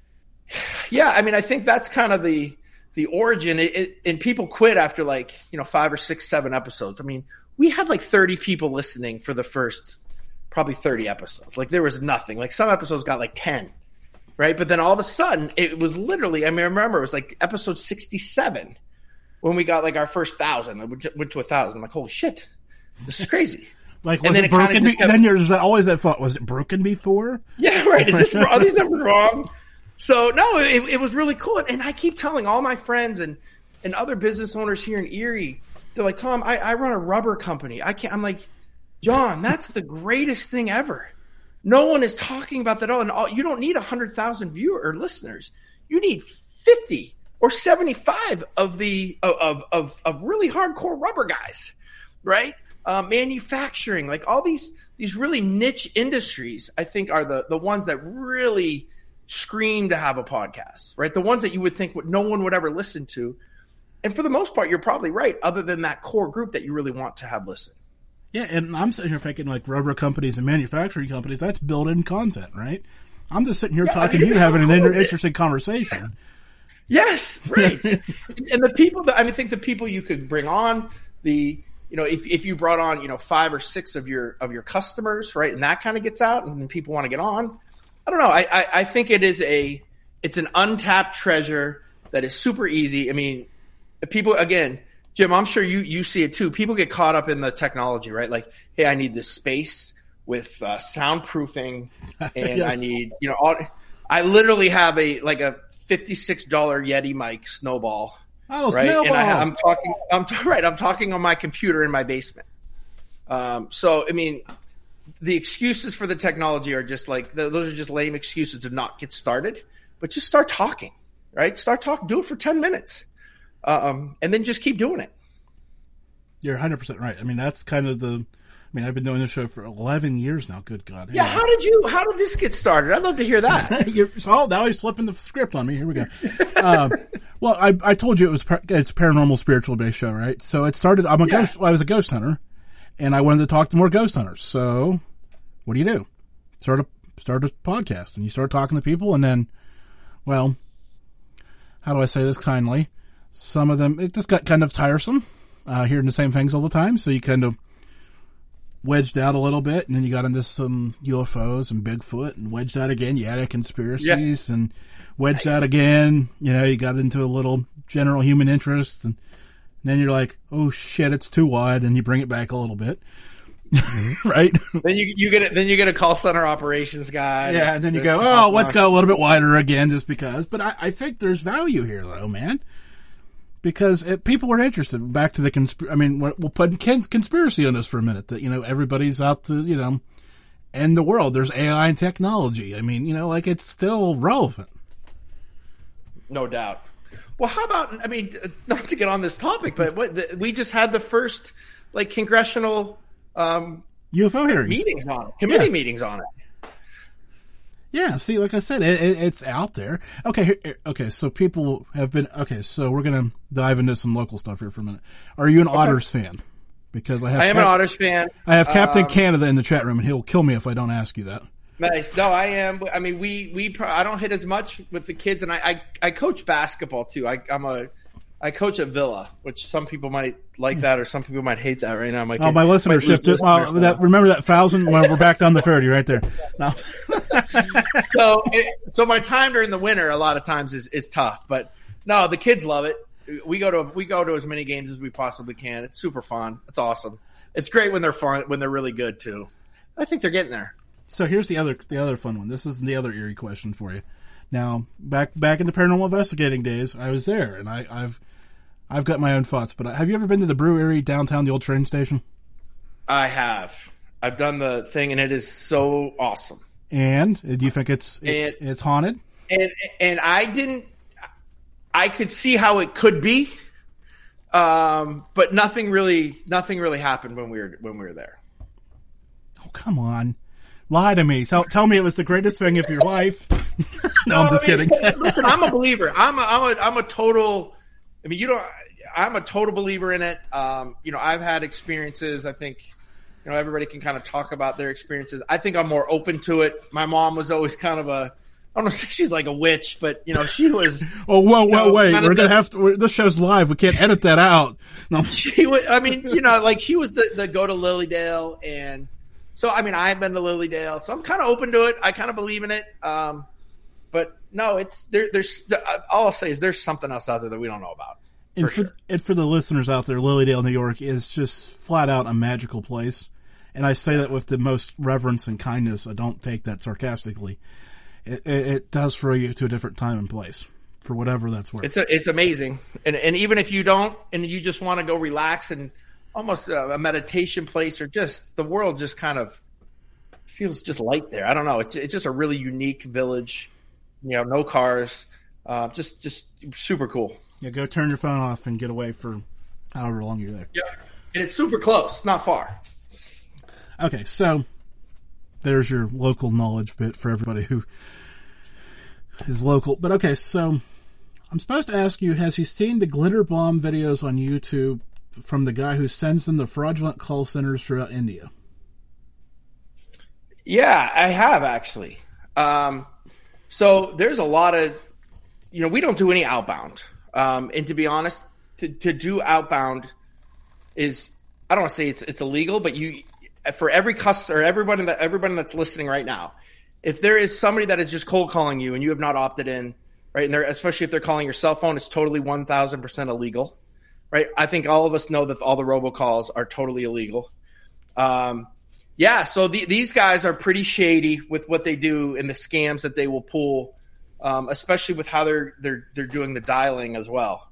yeah, I mean, I think that's kind of the the origin. It, it, and people quit after like, you know, five or six, seven episodes. I mean, we had like thirty people listening for the first probably thirty episodes. Like there was nothing. Like some episodes got like ten. Right. But then all of a sudden it was literally, I mean, I remember it was like episode sixty-seven when we got like our first thousand. It went to a thousand. I'm like, holy shit, this is crazy. Like, was it, it broken? Be- kept- then there's always that thought, was it broken before? Yeah. Right. Is this, are these numbers wrong? So no, it, it was really cool. And I keep telling all my friends and, and other business owners here in Erie, they're like, Tom, I, I run a rubber company. I can't, I'm like, John, that's the greatest thing ever. No one is talking about that at all. And all, you don't need one hundred thousand viewers or listeners. You need fifty or seventy-five of the of of of really hardcore rubber guys, right? Uh, manufacturing, like all these these really niche industries, I think are the the ones that really scream to have a podcast, right? The ones that you would think would, no one would ever listen to. And for the most part, you're probably right, other than that core group that you really want to have listen. Yeah, and I'm sitting here thinking like rubber companies and manufacturing companies, that's built-in content, right? I'm just sitting here yeah, talking I mean, to you, having an inter- interesting conversation. Yes, right. And the people that, I mean, I think the people you could bring on, the, you know, if if you brought on, you know, five or six of your of your customers, right, and that kind of gets out and then people want to get on, I don't know. I, I, I think it is a, it's an untapped treasure that is super easy. I mean, people, again, Jim, I'm sure you, you see it too. People get caught up in the technology, right? Like, hey, I need this space with uh, soundproofing, and yes. I need, you know, all, I literally have a like a fifty-six dollars Yeti mic, Snowball. Oh, right? Snowball! And I, I'm talking, I'm right. I'm talking on my computer in my basement. Um, so I mean, the excuses for the technology are just like those are just lame excuses to not get started. But just start talking, right? Start talking. Do it for ten minutes. Um, and then just keep doing it. You're one hundred percent right. I mean, that's kind of the, I mean, I've been doing this show for eleven years now. Good God. Yeah. How did you, how did this get started? I'd love to hear that. You're, oh, now he's flipping the script on me. Here we go. um, well, I, I told you it was, it's a paranormal spiritual based show, right? So it started, I'm a yeah. ghost, I was a ghost hunter and I wanted to talk to more ghost hunters. So what do you do? Start a, start a podcast and you start talking to people and then, well, how do I say this kindly? Some of them, it just got kind of tiresome, uh, hearing the same things all the time. So you kind of wedged out a little bit and then you got into some U F Os and Bigfoot and wedged out again. You had conspiracies yeah. and wedged nice. out again. You know, you got into a little general human interest and then you're like, oh shit, it's too wide. And you bring it back a little bit. Right? Then you, you get it, then you get a call center operations guy. Yeah. And then you go, oh, let's go a little bit wider again just because. But I, I think there's value here though, man. Because it, people are interested. Back to the consp- I mean, we'll put conspiracy on this for a minute. That, you know, everybody's out to, you know, end the world. There's A I and technology. I mean, you know, like it's still relevant. No doubt. Well, how about, I mean, not to get on this topic, but what, the, we just had the first, like, congressional um, U F O hearings. Meetings on it. Committee yeah. meetings on it. Yeah, see, like I said, it, it, it's out there. Okay, here, okay, so people have been, okay, so we're going to dive into some local stuff here for a minute. Are you an okay. Otters fan? Because I have I am Cap- an Otters fan. I have Captain um, Canada in the chat room, and he'll kill me if I don't ask you that. Nice. No, I am. I mean, we we pro- I don't hit as much with the kids, and I I, I coach basketball too. I, I'm a I coach at Villa, which some people might like that, or some people might hate that right now. My oh, my listenership. Did, well, that, remember that thousand? Well, we're back down to thirty right there. No. so, it, so my time during the winter a lot of times is, is tough, but no, the kids love it. We go to we go to as many games as we possibly can. It's super fun. It's awesome. It's great when they're fun, when they're really good too. I think they're getting there. So here's the other the other fun one. This is the other eerie question for you. Now, back back in the paranormal investigating days, I was there, and I, I've I've got my own thoughts. But have you ever been to the Brew Erie downtown, the old train station? I have. I've done the thing, and it is so awesome. And do you think it's it's, and, it's haunted? And and I didn't. I could see how it could be, um, but nothing really nothing really happened when we were when we were there. Oh, come on. Lie to me. Tell, tell me it was the greatest thing of your life. no, no, I'm just I mean, kidding. Listen, I'm a believer. I'm a, I'm a, I'm a total, I mean, you don't, I'm a total believer in it. Um, you know, I've had experiences. I think, you know, everybody can kind of talk about their experiences. I think I'm more open to it. My mom was always kind of a, I don't know if she's like a witch, but you know, she was. oh, whoa, whoa, know, wait. We're going to have to, we're, this show's live. We can't edit that out. No. She was, I mean, you know, like she was the, the go to Lilydale, and so, I mean, I've been to Lilydale, so I'm kind of open to it. I kind of believe in it. Um, but no, it's there, there's all I'll say is there's something else out there that we don't know about. And for, for, sure. and for the listeners out there, Lilydale, New York is just flat out a magical place. And I say that with the most reverence and kindness. I don't take that sarcastically. It, it, it does throw you to a different time and place for whatever that's worth. It's a, it's amazing. And, and even if you don't, and you just want to go relax and almost a, a meditation place, or just the world just kind of feels just light there. I don't know. It's it's just a really unique village. You know, no cars. Uh, just just super cool. Yeah, go turn your phone off and get away for however long you're there. Yeah, and it's super close, not far. Okay, so there's your local knowledge bit for everybody who is local. But okay, so I'm supposed to ask you, has he seen the glitter bomb videos on YouTube from the guy who sends them the fraudulent call centers throughout India? Yeah, I have actually. Um, so there's a lot of, you know, we don't do any outbound. Um, and to be honest, to, to do outbound is, I don't want to say it's it's illegal, but you, for every customer, everybody that everybody that's listening right now, if there is somebody that is just cold calling you and you have not opted in, right, and they're, especially if they're calling your cell phone, it's totally one thousand percent illegal. Right, I think all of us know that all the robocalls are totally illegal. Um, yeah, so the, these guys are pretty shady with what they do and the scams that they will pull, um, especially with how they're they're they're doing the dialing as well.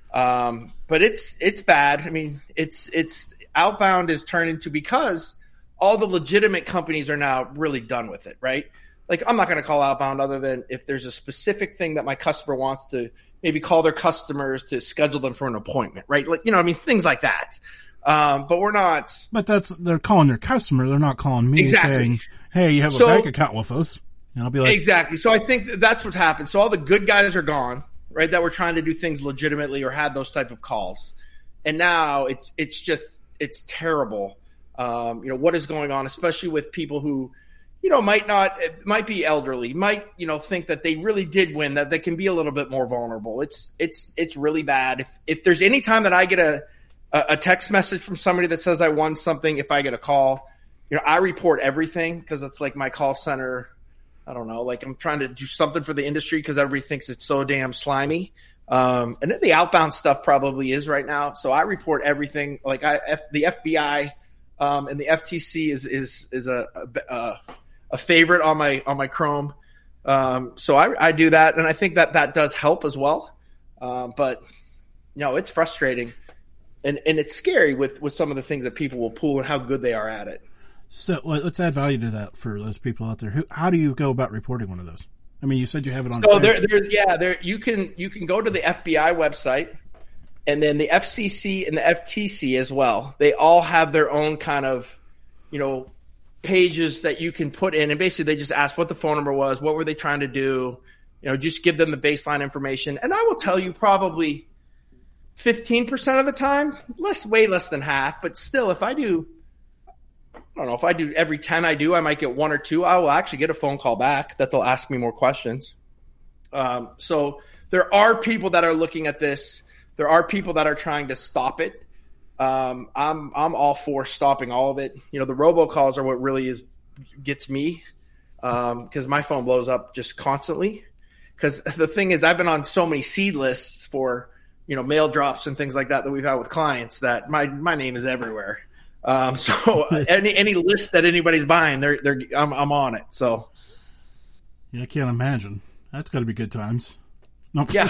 Um, but it's it's bad. I mean, it's it's outbound is turned into, because all the legitimate companies are now really done with it. Right, like I'm not going to call outbound other than if there's a specific thing that my customer wants to. Maybe call their customers to schedule them for an appointment, right? Like, you know, I mean, things like that. Um, but we're not. But that's, they're calling their customer. They're not calling me exactly. saying, hey, you have so, a bank account with us. And I'll be like, exactly. So I think that's what's happened. So all the good guys are gone, right? That were trying to do things legitimately or had those type of calls. And now it's, it's just, it's terrible. Um, you know, what is going on, especially with people who, you know, might not, might be elderly, might, you know, think that they really did win, that they can be a little bit more vulnerable. It's, it's, it's really bad. If, if there's any time that I get a, a text message from somebody that says I won something, if I get a call, you know, I report everything because it's like my call center. I don't know, like I'm trying to do something for the industry because everybody thinks it's so damn slimy. Um, and then the outbound stuff probably is right now. So I report everything. Like I, F, the F B I, um, and the F T C is, is, is a, a, a a favorite on my, on my Chrome. Um, so I, I do that. And I think that that does help as well. Um, but you know, it's frustrating and, and it's scary with, with some of the things that people will pull and how good they are at it. So let's add value to that for those people out there. Who, how do you go about reporting one of those? I mean, you said you have it on. So there, there, yeah, there, you can, you can go to the F B I website and then the F C C and the F T C as well. They all have their own kind of, you know, pages that you can put in, and basically they just ask what the phone number was, what were they trying to do, you know, just give them the baseline information. And I will tell you probably fifteen percent of the time, less, way less than half, but still if I do, I don't know if I do every ten I do, I might get one or two. I will actually get a phone call back that they'll ask me more questions. Um, so there are people that are looking at this. There are people that are trying to stop it. Um, I'm I'm all for stopping all of it. You know, the robocalls are what really is gets me because um, my phone blows up just constantly. Because the thing is, I've been on so many seed lists for, you know, mail drops and things like that that we've had with clients that my my name is everywhere. Um, so any any list that anybody's buying, they're they're I'm I'm on it. So yeah, I can't imagine. That's got to be good times. No. Yeah,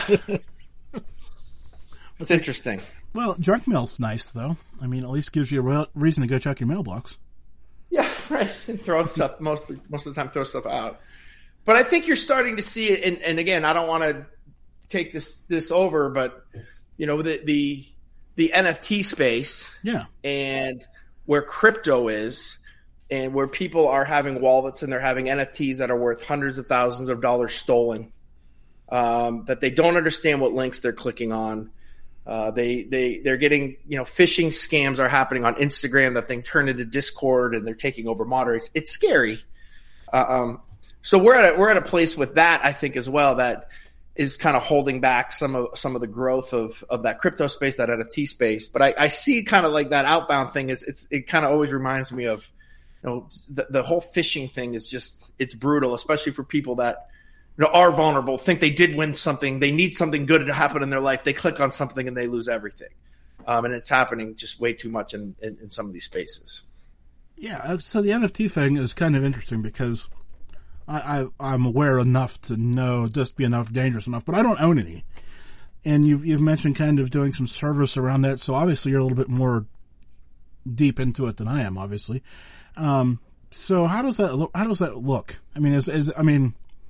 it's interesting. Well, junk mail's nice though. I mean, at least gives you a re- reason to go check your mailbox. Yeah, right. And throw stuff most most of the time. Throw stuff out. But I think you're starting to see it, and, and again, I don't want to take this this over, but you know, the the the N F T space, yeah, and where crypto is, and where people are having wallets and they're having N F Ts that are worth hundreds of thousands of dollars stolen, um, that they don't understand what links they're clicking on. Uh, they they they're getting, you know, phishing scams are happening on Instagram that they turn into Discord and they're taking over moderates. It's scary. Uh, um, So we're at a, we're at a place with that, I think, as well, that is kind of holding back some of some of the growth of, of that crypto space, that N F T space. But I, I see kind of like that outbound thing is it's it kind of always reminds me of, you know, the, the whole phishing thing is just it's brutal, especially for people that, you know, are vulnerable, think they did win something, they need something good to happen in their life, they click on something and they lose everything, um, and it's happening just way too much in, in, in some of these spaces. Yeah, so the N F T thing is kind of interesting because I, I, I'm aware enough to know just be enough dangerous enough, but I don't own any. And you've, you've mentioned kind of doing some service around that, so obviously you're a little bit more deep into it than I am, obviously. Um, so how does that look? How does that look? I mean, is, is I mean,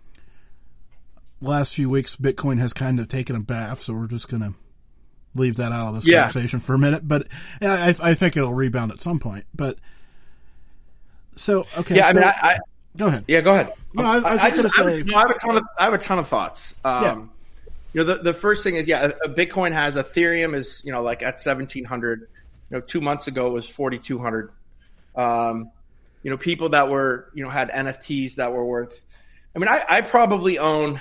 last few weeks Bitcoin has kind of taken a bath, so we're just gonna leave that out of this yeah. conversation for a minute. But I, I think it'll rebound at some point. But so okay, yeah, so, I mean, I. I Go ahead. Yeah, go ahead. No, I, I was just, just going to say. I have, no, I have a ton of I have a ton of thoughts. Um, yeah. You know, the the first thing is, yeah, Bitcoin has Ethereum is, you know, like at seventeen hundred. You know, two months ago it was forty-two hundred. Um, you know, people that were, you know, had N F Ts that were worth. I mean, I, I probably own,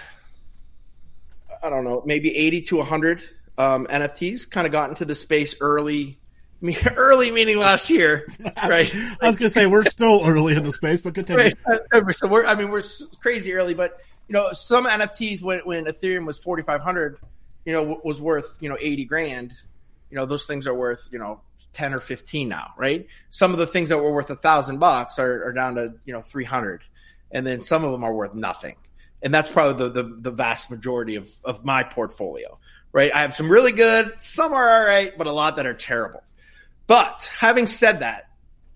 I don't know, maybe eighty to one hundred um, N F Ts. Kind of got into the space early. I mean, early meaning last year, right? I was going to say we're still early in the space, but continue. Right. So we're, I mean, we're crazy early, but you know, some N F Ts when when Ethereum was forty-five hundred, you know, was worth, you know, eighty grand. You know, those things are worth, you know, ten or fifteen now, right? Some of the things that were worth a thousand bucks are, are down to, you know, three hundred, and then some of them are worth nothing, and that's probably the the, the vast majority of of my portfolio, right? I have some really good, some are all right, but a lot that are terrible. But having said that,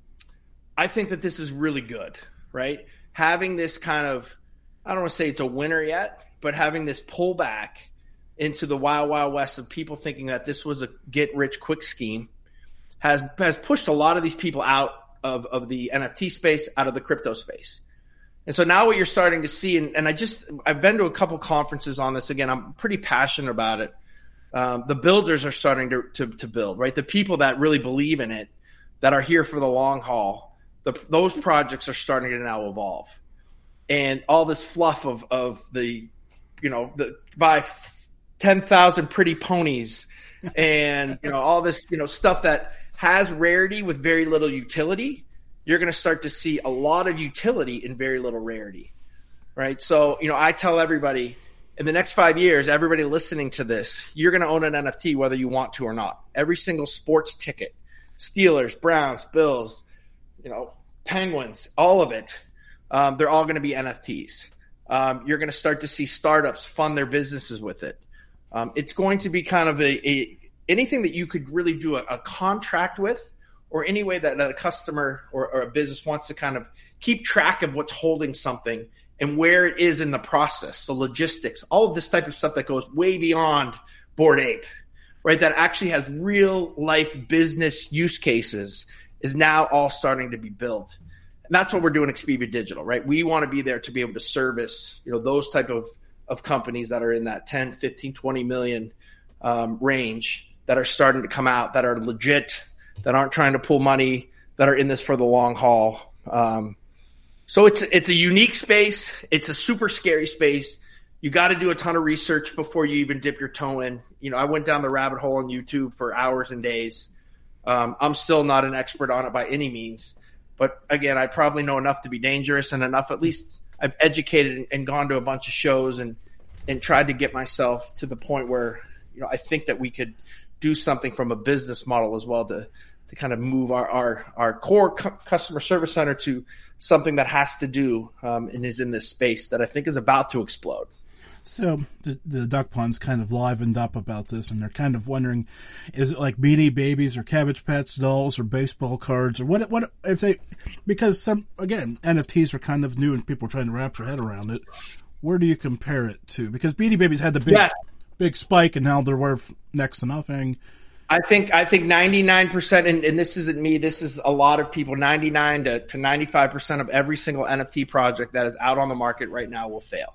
I think that this is really good, right? Having this kind of, I don't want to say it's a winner yet, but having this pullback into the wild, wild west of people thinking that this was a get-rich-quick scheme has has pushed a lot of these people out of, of the N F T space, out of the crypto space. And so now what you're starting to see, and, and I just, I've been to a couple conferences on this. Again, I'm pretty passionate about it. Um, the builders are starting to, to to build, right? The people that really believe in it, that are here for the long haul, the, those projects are starting to now evolve. And all this fluff of, of the, you know, the buy ten thousand pretty ponies and, you know, all this, you know, stuff that has rarity with very little utility, you're going to start to see a lot of utility in very little rarity, right? So, you know, I tell everybody, in the next five years, everybody listening to this, you're going to own an N F T whether you want to or not. Every single sports ticket, Steelers, Browns, Bills, you know, Penguins, all of it, um, they're all going to be N F Ts. Um, you're going to start to see startups fund their businesses with it. Um, it's going to be kind of a, a anything that you could really do a, a contract with, or any way that a customer or, or a business wants to kind of keep track of what's holding something and where it is in the process. So logistics, all of this type of stuff that goes way beyond Bored Ape, right? That actually has real life business use cases is now all starting to be built. And that's what we're doing at Expedia Digital, right? We want to be there to be able to service, you know, those type of, of companies that are in that ten, fifteen, twenty million um, range that are starting to come out, that are legit, that aren't trying to pull money, that are in this for the long haul. Um, so it's, it's a unique space. It's a super scary space. You got to do a ton of research before you even dip your toe in. You know, I went down the rabbit hole on YouTube for hours and days. Um, I'm still not an expert on it by any means, but again, I probably know enough to be dangerous and enough, at least I've educated and gone to a bunch of shows and, and tried to get myself to the point where, you know, I think that we could do something from a business model as well to, to kind of move our, our, our core cu- customer service center to something that has to do, um, and is in this space that I think is about to explode. So the, the duck pond's kind of livened up about this, and they're kind of wondering, is it like Beanie Babies or Cabbage Patch dolls or baseball cards or what? What if they? Because some again, N F Ts are kind of new, and people are trying to wrap their head around it. Where do you compare it to? Because Beanie Babies had the big, yes. big spike, and now they're worth next to nothing. I think I think ninety-nine percent, and, and this isn't me, this is a lot of people, ninety-nine to, to ninety-five percent of every single N F T project that is out on the market right now will fail.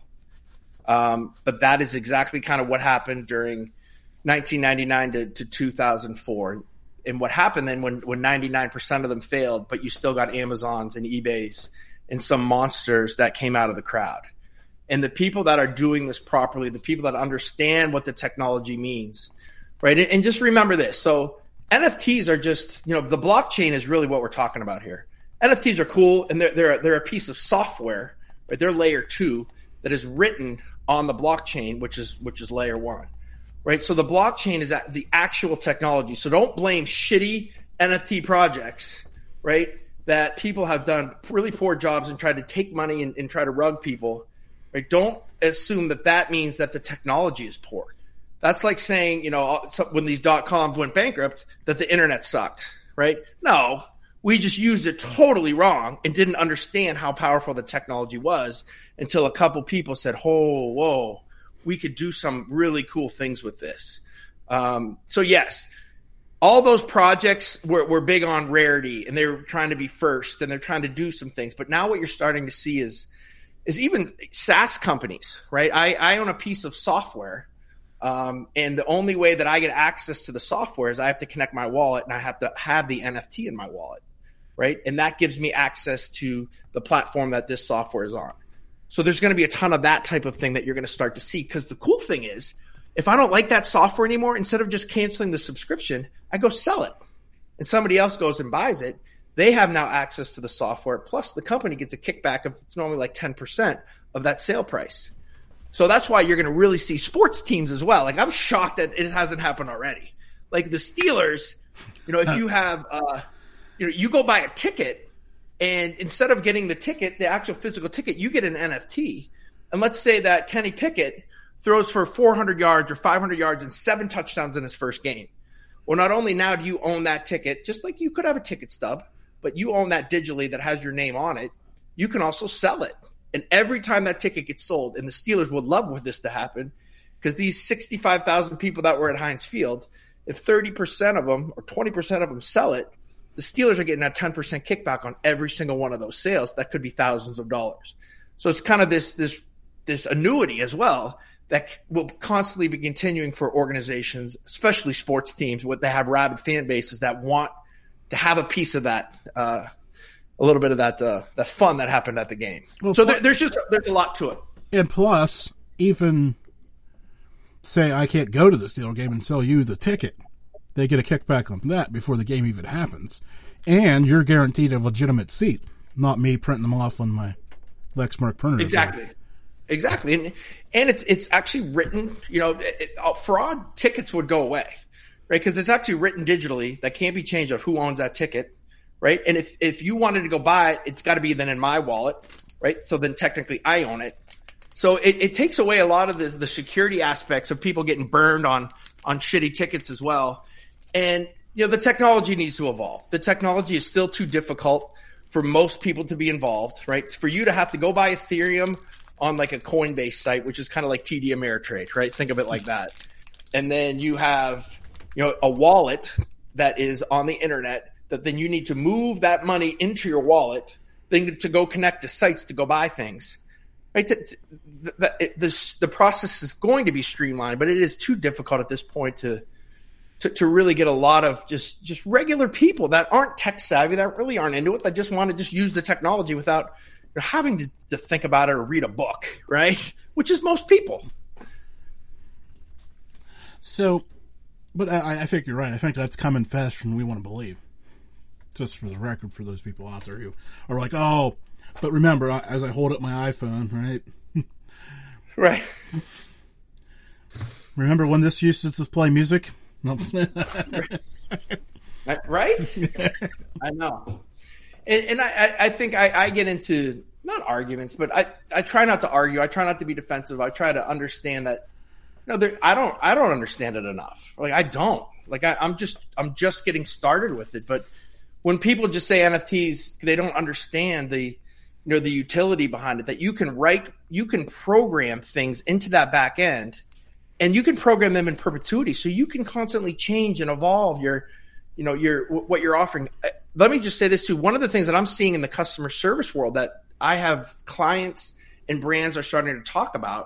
Um, but that is exactly kind of what happened during nineteen ninety-nine to, to two thousand four. And what happened then when, when ninety-nine percent of them failed, but you still got Amazons and eBays and some monsters that came out of the crowd. And the people that are doing this properly, the people that understand what the technology means, right? And, and just remember this. So N F Ts are just, you know, the blockchain is really what we're talking about here. N F Ts are cool, and they're, they're, they're a piece of software, right? They're layer two that is written on the blockchain, which is, which is layer one, right? So the blockchain is the actual technology. So don't blame shitty N F T projects, right? That people have done really poor jobs and tried to take money and, and try to rug people, right? Don't assume that that means that the technology is poor. That's like saying, you know, when these dot-coms went bankrupt, that the internet sucked, right? No, we just used it totally wrong and didn't understand how powerful the technology was until a couple people said, oh, whoa, we could do some really cool things with this. Um, so yes, all those projects were, were big on rarity, and they were trying to be first, and they're trying to do some things. But now what you're starting to see is, is even SaaS companies, right? I, I own a piece of software. Um, and the only way that I get access to the software is I have to connect my wallet, and I have to have the N F T in my wallet, right? And that gives me access to the platform that this software is on. So there's going to be a ton of that type of thing that you're going to start to see. Because the cool thing is, if I don't like that software anymore, instead of just canceling the subscription, I go sell it. And somebody else goes and buys it. They have now access to the software. Plus, the company gets a kickback of it's normally like ten percent of that sale price. So that's why you're going to really see sports teams as well. Like, I'm shocked that it hasn't happened already. Like the Steelers, you know, if you have, uh, you know, you go buy a ticket, and instead of getting the ticket, the actual physical ticket, you get an N F T. And let's say that Kenny Pickett throws for four hundred yards or five hundred yards and seven touchdowns in his first game. Well, not only now do you own that ticket, just like you could have a ticket stub, but you own that digitally that has your name on it. You can also sell it. And every time that ticket gets sold, and the Steelers would love for this to happen, because these sixty-five thousand people that were at Heinz Field, if thirty percent of them or twenty percent of them sell it, the Steelers are getting a ten percent kickback on every single one of those sales. That could be thousands of dollars. So it's kind of this, this, this annuity as well that will constantly be continuing for organizations, especially sports teams, what they have rabid fan bases that want to have a piece of that, uh, a little bit of that, uh, that fun that happened at the game. Well, so there, there's just, there's a lot to it. And plus, even say I can't go to the Steeler game and sell you the ticket, they get a kickback on that before the game even happens. And you're guaranteed a legitimate seat, not me printing them off on my Lexmark printer. Exactly. Card. Exactly. And, and it's, it's actually written, you know, it, it, fraud tickets would go away, right? Because it's actually written digitally that can't be changed of who owns that ticket. Right. And if, if you wanted to go buy it, it's got to be then in my wallet. Right. So then technically I own it. So it, it takes away a lot of the, the security aspects of people getting burned on, on shitty tickets as well. And, you know, the technology needs to evolve. The technology is still too difficult for most people to be involved. Right. For you to have to go buy Ethereum on like a Coinbase site, which is kind of like T D Ameritrade. Right. Think of it like that. And then you have, you know, a wallet that is on the internet, that then you need to move that money into your wallet, then to go connect to sites to go buy things. Right? The, the, the, the process is going to be streamlined, but it is too difficult at this point to to, to really get a lot of just, just regular people that aren't tech savvy, that really aren't into it, that just want to just use the technology without having to, to think about it or read a book, right? Which is most people. So, but I, I think you're right. I think that's coming faster than we want to believe. Just for the record, for those people out there who are like, oh, but remember, as I hold up my iPhone, right? Right. Remember when this used to play music? No. Right? I know. And, and I, I think I, I get into, not arguments, but I, I try not to argue. I try not to be defensive. I try to understand that, you know, there, I don't, I don't understand it enough. Like, I don't. Like, I, I'm just, I'm just getting started with it. But when people just say N F Ts, they don't understand the, you know, the utility behind it, that you can write, you can program things into that back end, and you can program them in perpetuity. So you can constantly change and evolve your, you know, your, what you're offering. Let me just say this too. One of the things that I'm seeing in the customer service world that I have clients and brands are starting to talk about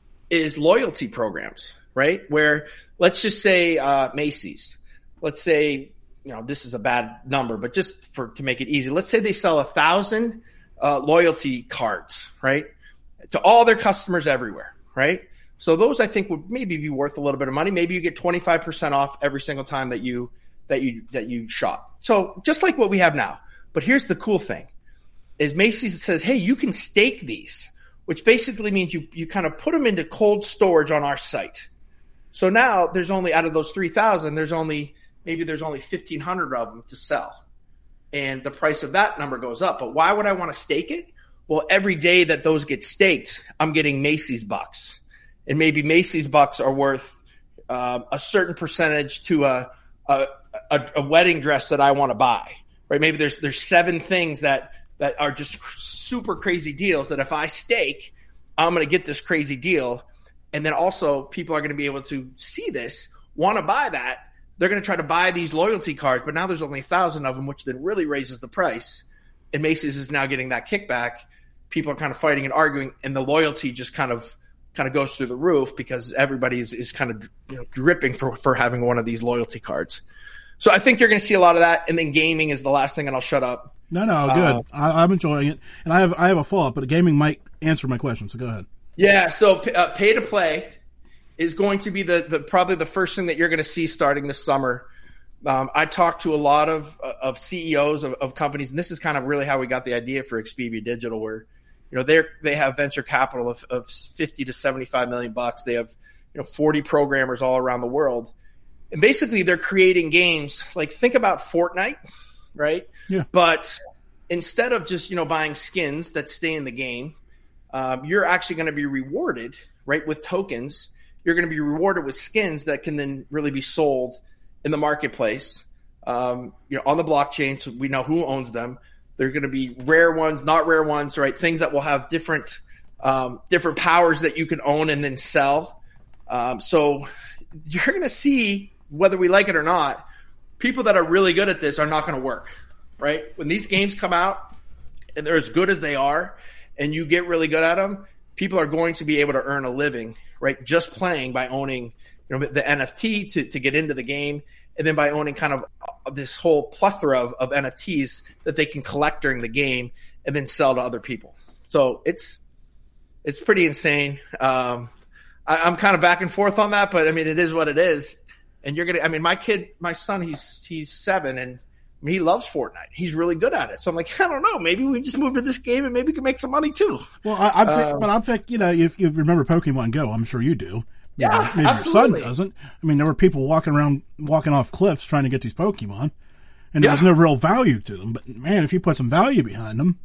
is loyalty programs, right? Where let's just say, uh, Macy's, let's say, you know, this is a bad number, but just for, to make it easy, let's say they sell a thousand, uh, loyalty cards, right? To all their customers everywhere, right? So those I think would maybe be worth a little bit of money. Maybe you get twenty-five percent off every single time that you, that you, that you shop. So just like what we have now. But here's the cool thing is Macy's says, hey, you can stake these, which basically means you, you kind of put them into cold storage on our site. So now there's only, out of those three thousand, there's only, maybe there's only fifteen hundred of them to sell. And the price of that number goes up. But why would I want to stake it? Well, every day that those get staked, I'm getting Macy's bucks. And maybe Macy's bucks are worth uh, a certain percentage to a, a, a, a wedding dress that I want to buy, right? Maybe there's, there's seven things that, that are just super crazy deals that if I stake, I'm going to get this crazy deal. And then also people are going to be able to see this, want to buy that. They're going to try to buy these loyalty cards, but now there's only a thousand of them, which then really raises the price. And Macy's is now getting that kickback. People are kind of fighting and arguing, and the loyalty just kind of kind of goes through the roof because everybody is, is kind of, you know, dripping for, for having one of these loyalty cards. So I think you're going to see a lot of that. And then gaming is the last thing, and I'll shut up. No, no, good. Uh, I, I'm enjoying it. And I have I have a follow-up, but gaming might answer my question, so go ahead. Yeah, so uh, pay to play is going to be the, the probably the first thing that you're going to see starting this summer. Um, I talked to a lot of of C E Os of, of companies, and this is kind of really how we got the idea for Expedia Digital, where, you know, they they have venture capital of, of fifty to seventy-five million bucks. They have, you know, forty programmers all around the world, and basically they're creating games. Like, think about Fortnite, right? Yeah. But instead of just, you know, buying skins that stay in the game, um, you're actually going to be rewarded, right, with tokens. You're going to be rewarded with skins that can then really be sold in the marketplace, um, you know, on the blockchain. So we know who owns them. They're going to be rare ones, not rare ones, right? Things that will have different, um, different powers that you can own and then sell. Um, so you're going to see, whether we like it or not, people that are really good at this are not going to work, right? When these games come out and they're as good as they are and you get really good at them, people are going to be able to earn a living, right? Just playing by owning, you know, the N F T to, to get into the game. And then by owning kind of this whole plethora of, of N F Ts that they can collect during the game and then sell to other people. So it's, it's pretty insane. Um, I, I'm kind of back and forth on that, but I mean, it is what it is. And you're going to, I mean, my kid, my son, he's, he's seven, and I mean, he loves Fortnite. He's really good at it. So I'm like, I don't know, maybe we just move to this game and maybe we can make some money too. Well, I, I'm think, um, but I'm thinking, you know, if you remember Pokemon Go, I'm sure you do. Yeah, maybe, maybe absolutely. Your son doesn't. I mean, there were people walking around, walking off cliffs trying to get these Pokemon, and there yeah. was no real value to them. But man, if you put some value behind them,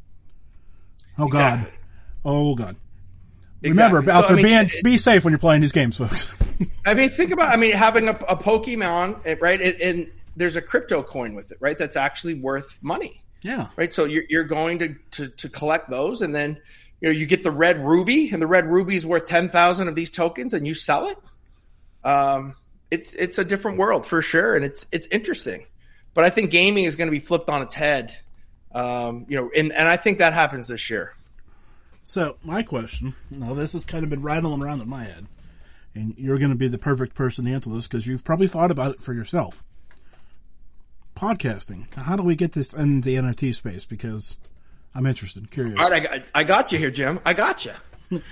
oh exactly. god, oh god. Exactly. Remember, out so, there, I mean, be, it, be safe when you're playing these games, folks. I mean, think about, I mean, having a, a Pokemon, right? And, and there's a crypto coin with it, right? That's actually worth money. Yeah. Right. So you're, you're going to, to, to collect those, and then, you know, you get the red ruby, and the red ruby is worth ten thousand of these tokens, and you sell it. Um, it's, it's a different world for sure. And it's, it's interesting, but I think gaming is going to be flipped on its head. Um, you know, and, and I think that happens this year. So my question, now this has kind of been rattling around in my head. And you're going to be the perfect person to answer this because you've probably thought about it for yourself. Podcasting. How do we get this in the N F T space? Because I'm interested, curious. All right, I, I got you here, Jim. I got you.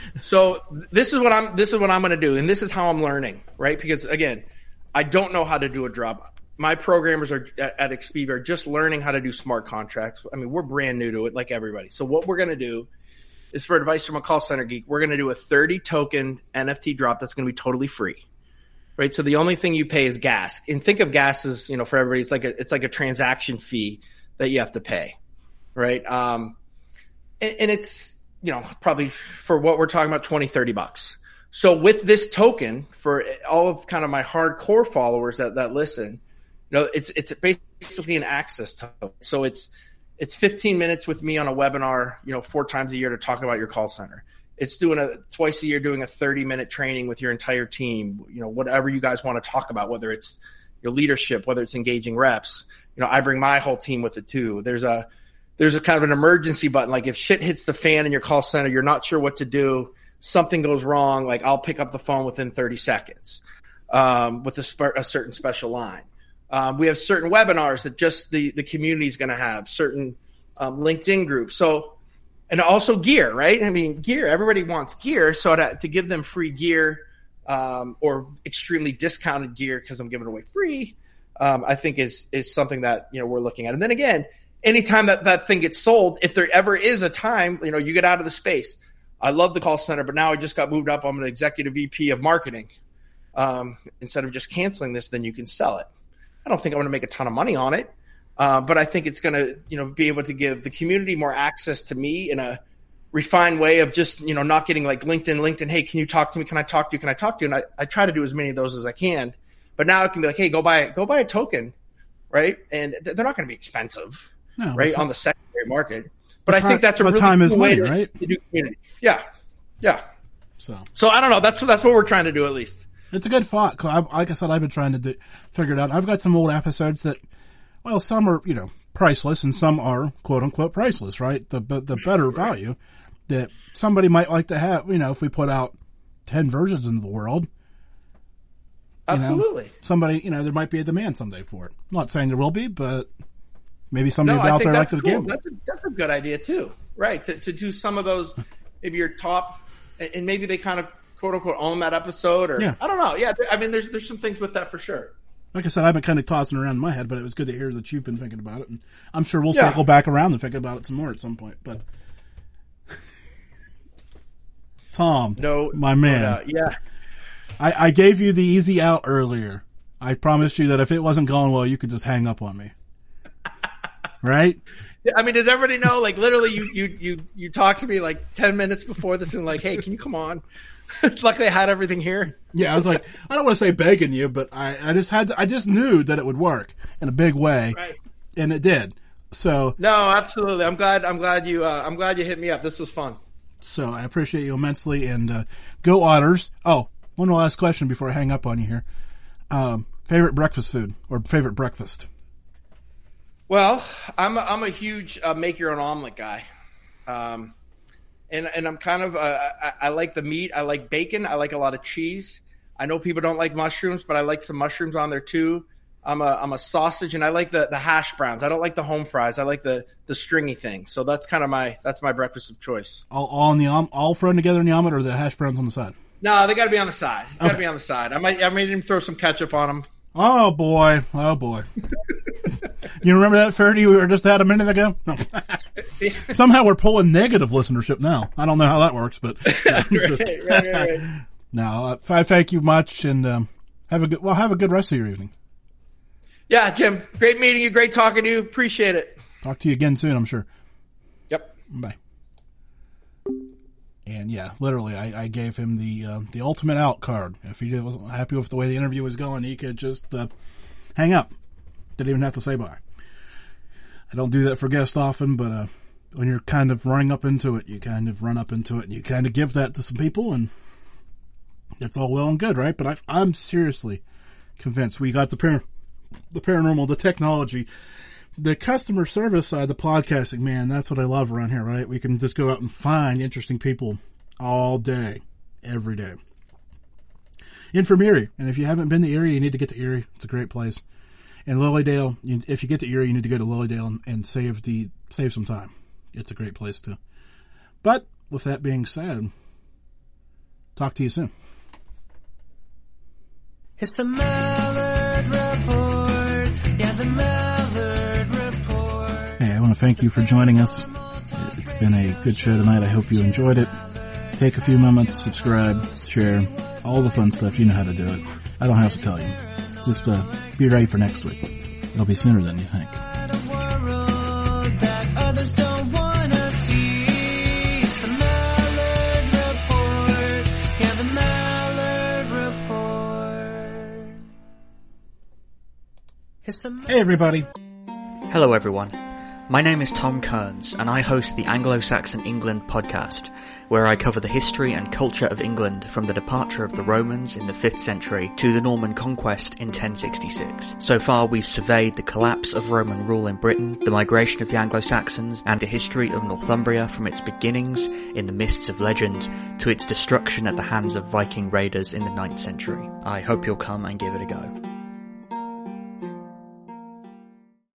So this is what I'm. This is what I'm going to do, and this is how I'm learning, right? Because again, I don't know how to do a drop. My programmers are at, at Expedia are just learning how to do smart contracts. I mean, we're brand new to it, like everybody. So what we're going to do is, for advice from a call center geek, we're going to do a thirty token N F T drop that's going to be totally free, right? So the only thing you pay is gas. And think of gas as, you know, for everybody, it's like a, it's like a transaction fee that you have to pay, right? Um, and, and it's, you know, probably for what we're talking about, twenty, thirty bucks. So with this token, for all of kind of my hardcore followers that, that listen, you know, it's, it's basically an access token. So it's, It's fifteen minutes with me on a webinar, you know, four times a year to talk about your call center. It's doing a twice a year, doing a thirty minute training with your entire team, you know, whatever you guys want to talk about, whether it's your leadership, whether it's engaging reps. You know, I bring my whole team with it too. There's a, there's a kind of an emergency button. Like if shit hits the fan in your call center, you're not sure what to do, something goes wrong, like I'll pick up the phone within thirty seconds um, with a, sp- a certain special line. Um, we have certain webinars that just the, the community is going to have, certain um, LinkedIn groups. So, and also gear, right? I mean, gear, everybody wants gear. So to, to give them free gear um, or extremely discounted gear because I'm giving it away free, um, I think is is something that, you know, we're looking at. And then again, anytime that that thing gets sold, if there ever is a time, you know, you get out of the space. I love the call center, but now I just got moved up. I'm an executive V P of marketing. Um, instead of just canceling this, then you can sell it. I don't think I'm going to make a ton of money on it, uh, but I think it's going to, you know, be able to give the community more access to me in a refined way of just, you know, not getting like LinkedIn, LinkedIn. Hey, can you talk to me? Can I talk to you? Can I talk to you? And I, I try to do as many of those as I can, but now it can be like, hey, go buy, go buy a token, right? And th- they're not going to be expensive, no, right, time, on the secondary market. But I time, think that's a really time cool is way money, to, right? to do community. Yeah, yeah. So, so I don't know. That's that's what we're trying to do at least. It's a good thought. I, like I said, I've been trying to do, figure it out. I've got some old episodes that, well, some are, you know, priceless and some are quote unquote priceless, right? The, the, the better value that somebody might like to have, you know, if we put out ten versions into the world. Absolutely. Know, somebody, you know, there might be a demand someday for it. I'm not saying there will be, but maybe somebody no, out there like cool. to gamble. That's a, that's a good idea too. Right. To, to do some of those, maybe your top, and maybe they kind of, quote unquote, own that episode, or yeah. I don't know. Yeah, I mean, there's there's some things with that for sure. Like I said, I've been kind of tossing around in my head, but it was good to hear that you've been thinking about it, and I'm sure we'll yeah. circle back around and think about it some more at some point. But Tom, no, my man, no, yeah, I, I gave you the easy out earlier. I promised you that if it wasn't going well, you could just hang up on me, right? I mean, does everybody know? Like, literally, you you you you talked to me like ten minutes before this, and like, hey, can you come on? Luckily, I had everything here. Yeah, I was like, I don't want to say begging you, but I, I just had to, I just knew that it would work in a big way, right. And it did. So no, absolutely. I'm glad. I'm glad you. Uh, I'm glad you hit me up. This was fun. So I appreciate you immensely, and uh, go Otters. Oh, one last question before I hang up on you here. Um, favorite breakfast food or favorite breakfast? Well, I'm a, I'm a huge uh, make your own omelet guy, um, and and I'm kind of uh, I, I like the meat. I like bacon. I like a lot of cheese. I know people don't like mushrooms, but I like some mushrooms on there too. I'm a I'm a sausage, and I like the, the hash browns. I don't like the home fries. I like the, the stringy thing. So that's kind of my that's my breakfast of choice. All, all in the all thrown together in the omelet, or the hash browns on the side? No, they got to be on the side. It's got to okay. be on the side. I might I might even throw some ketchup on them. Oh boy! Oh boy! You remember that thirty we were just had a minute ago? No. Somehow we're pulling negative listenership now. I don't know how that works, but right, just, right, right, right. No, I thank you much, and um, have a good well. Have a good rest of your evening. Yeah, Jim. Great meeting you. Great talking to you. Appreciate it. Talk to you again soon, I'm sure. Yep. Bye. And yeah, literally, I, I gave him the uh, the ultimate out card. If he wasn't happy with the way the interview was going, he could just uh, hang up. Didn't even have to say bye. I don't do that for guests often, but uh, when you're kind of running up into it, you kind of run up into it, and you kind of give that to some people, and it's all well and good, right? But I, I'm seriously convinced we got the par- the paranormal, the technology, the customer service side, the podcasting, man, that's what I love around here, right? We can just go out and find interesting people all day, every day. Infirmary. And if you haven't been to Erie, you need to get to Erie. It's a great place. And Lilydale, you, if you get to Erie, you need to go to Lilydale and, and save the save some time. It's a great place too. But with that being said, talk to you soon. It's the Mallard Report. Yeah, the Mallard Report. Hey, I want to thank you for joining us. It's been a good show tonight. I hope you enjoyed it. Take a few moments, subscribe, share, all the fun stuff. You know how to do it. I don't have to tell you. Just uh, be ready for next week. It'll be sooner than you think. Hey everybody. Hello everyone. My name is Tom Kearns and I host the Anglo-Saxon England podcast, where I cover the history and culture of England from the departure of the Romans in the fifth century to the Norman conquest in ten sixty-six. So far we've surveyed the collapse of Roman rule in Britain, the migration of the Anglo-Saxons, and the history of Northumbria from its beginnings in the mists of legend to its destruction at the hands of Viking raiders in the ninth century. I hope you'll come and give it a go.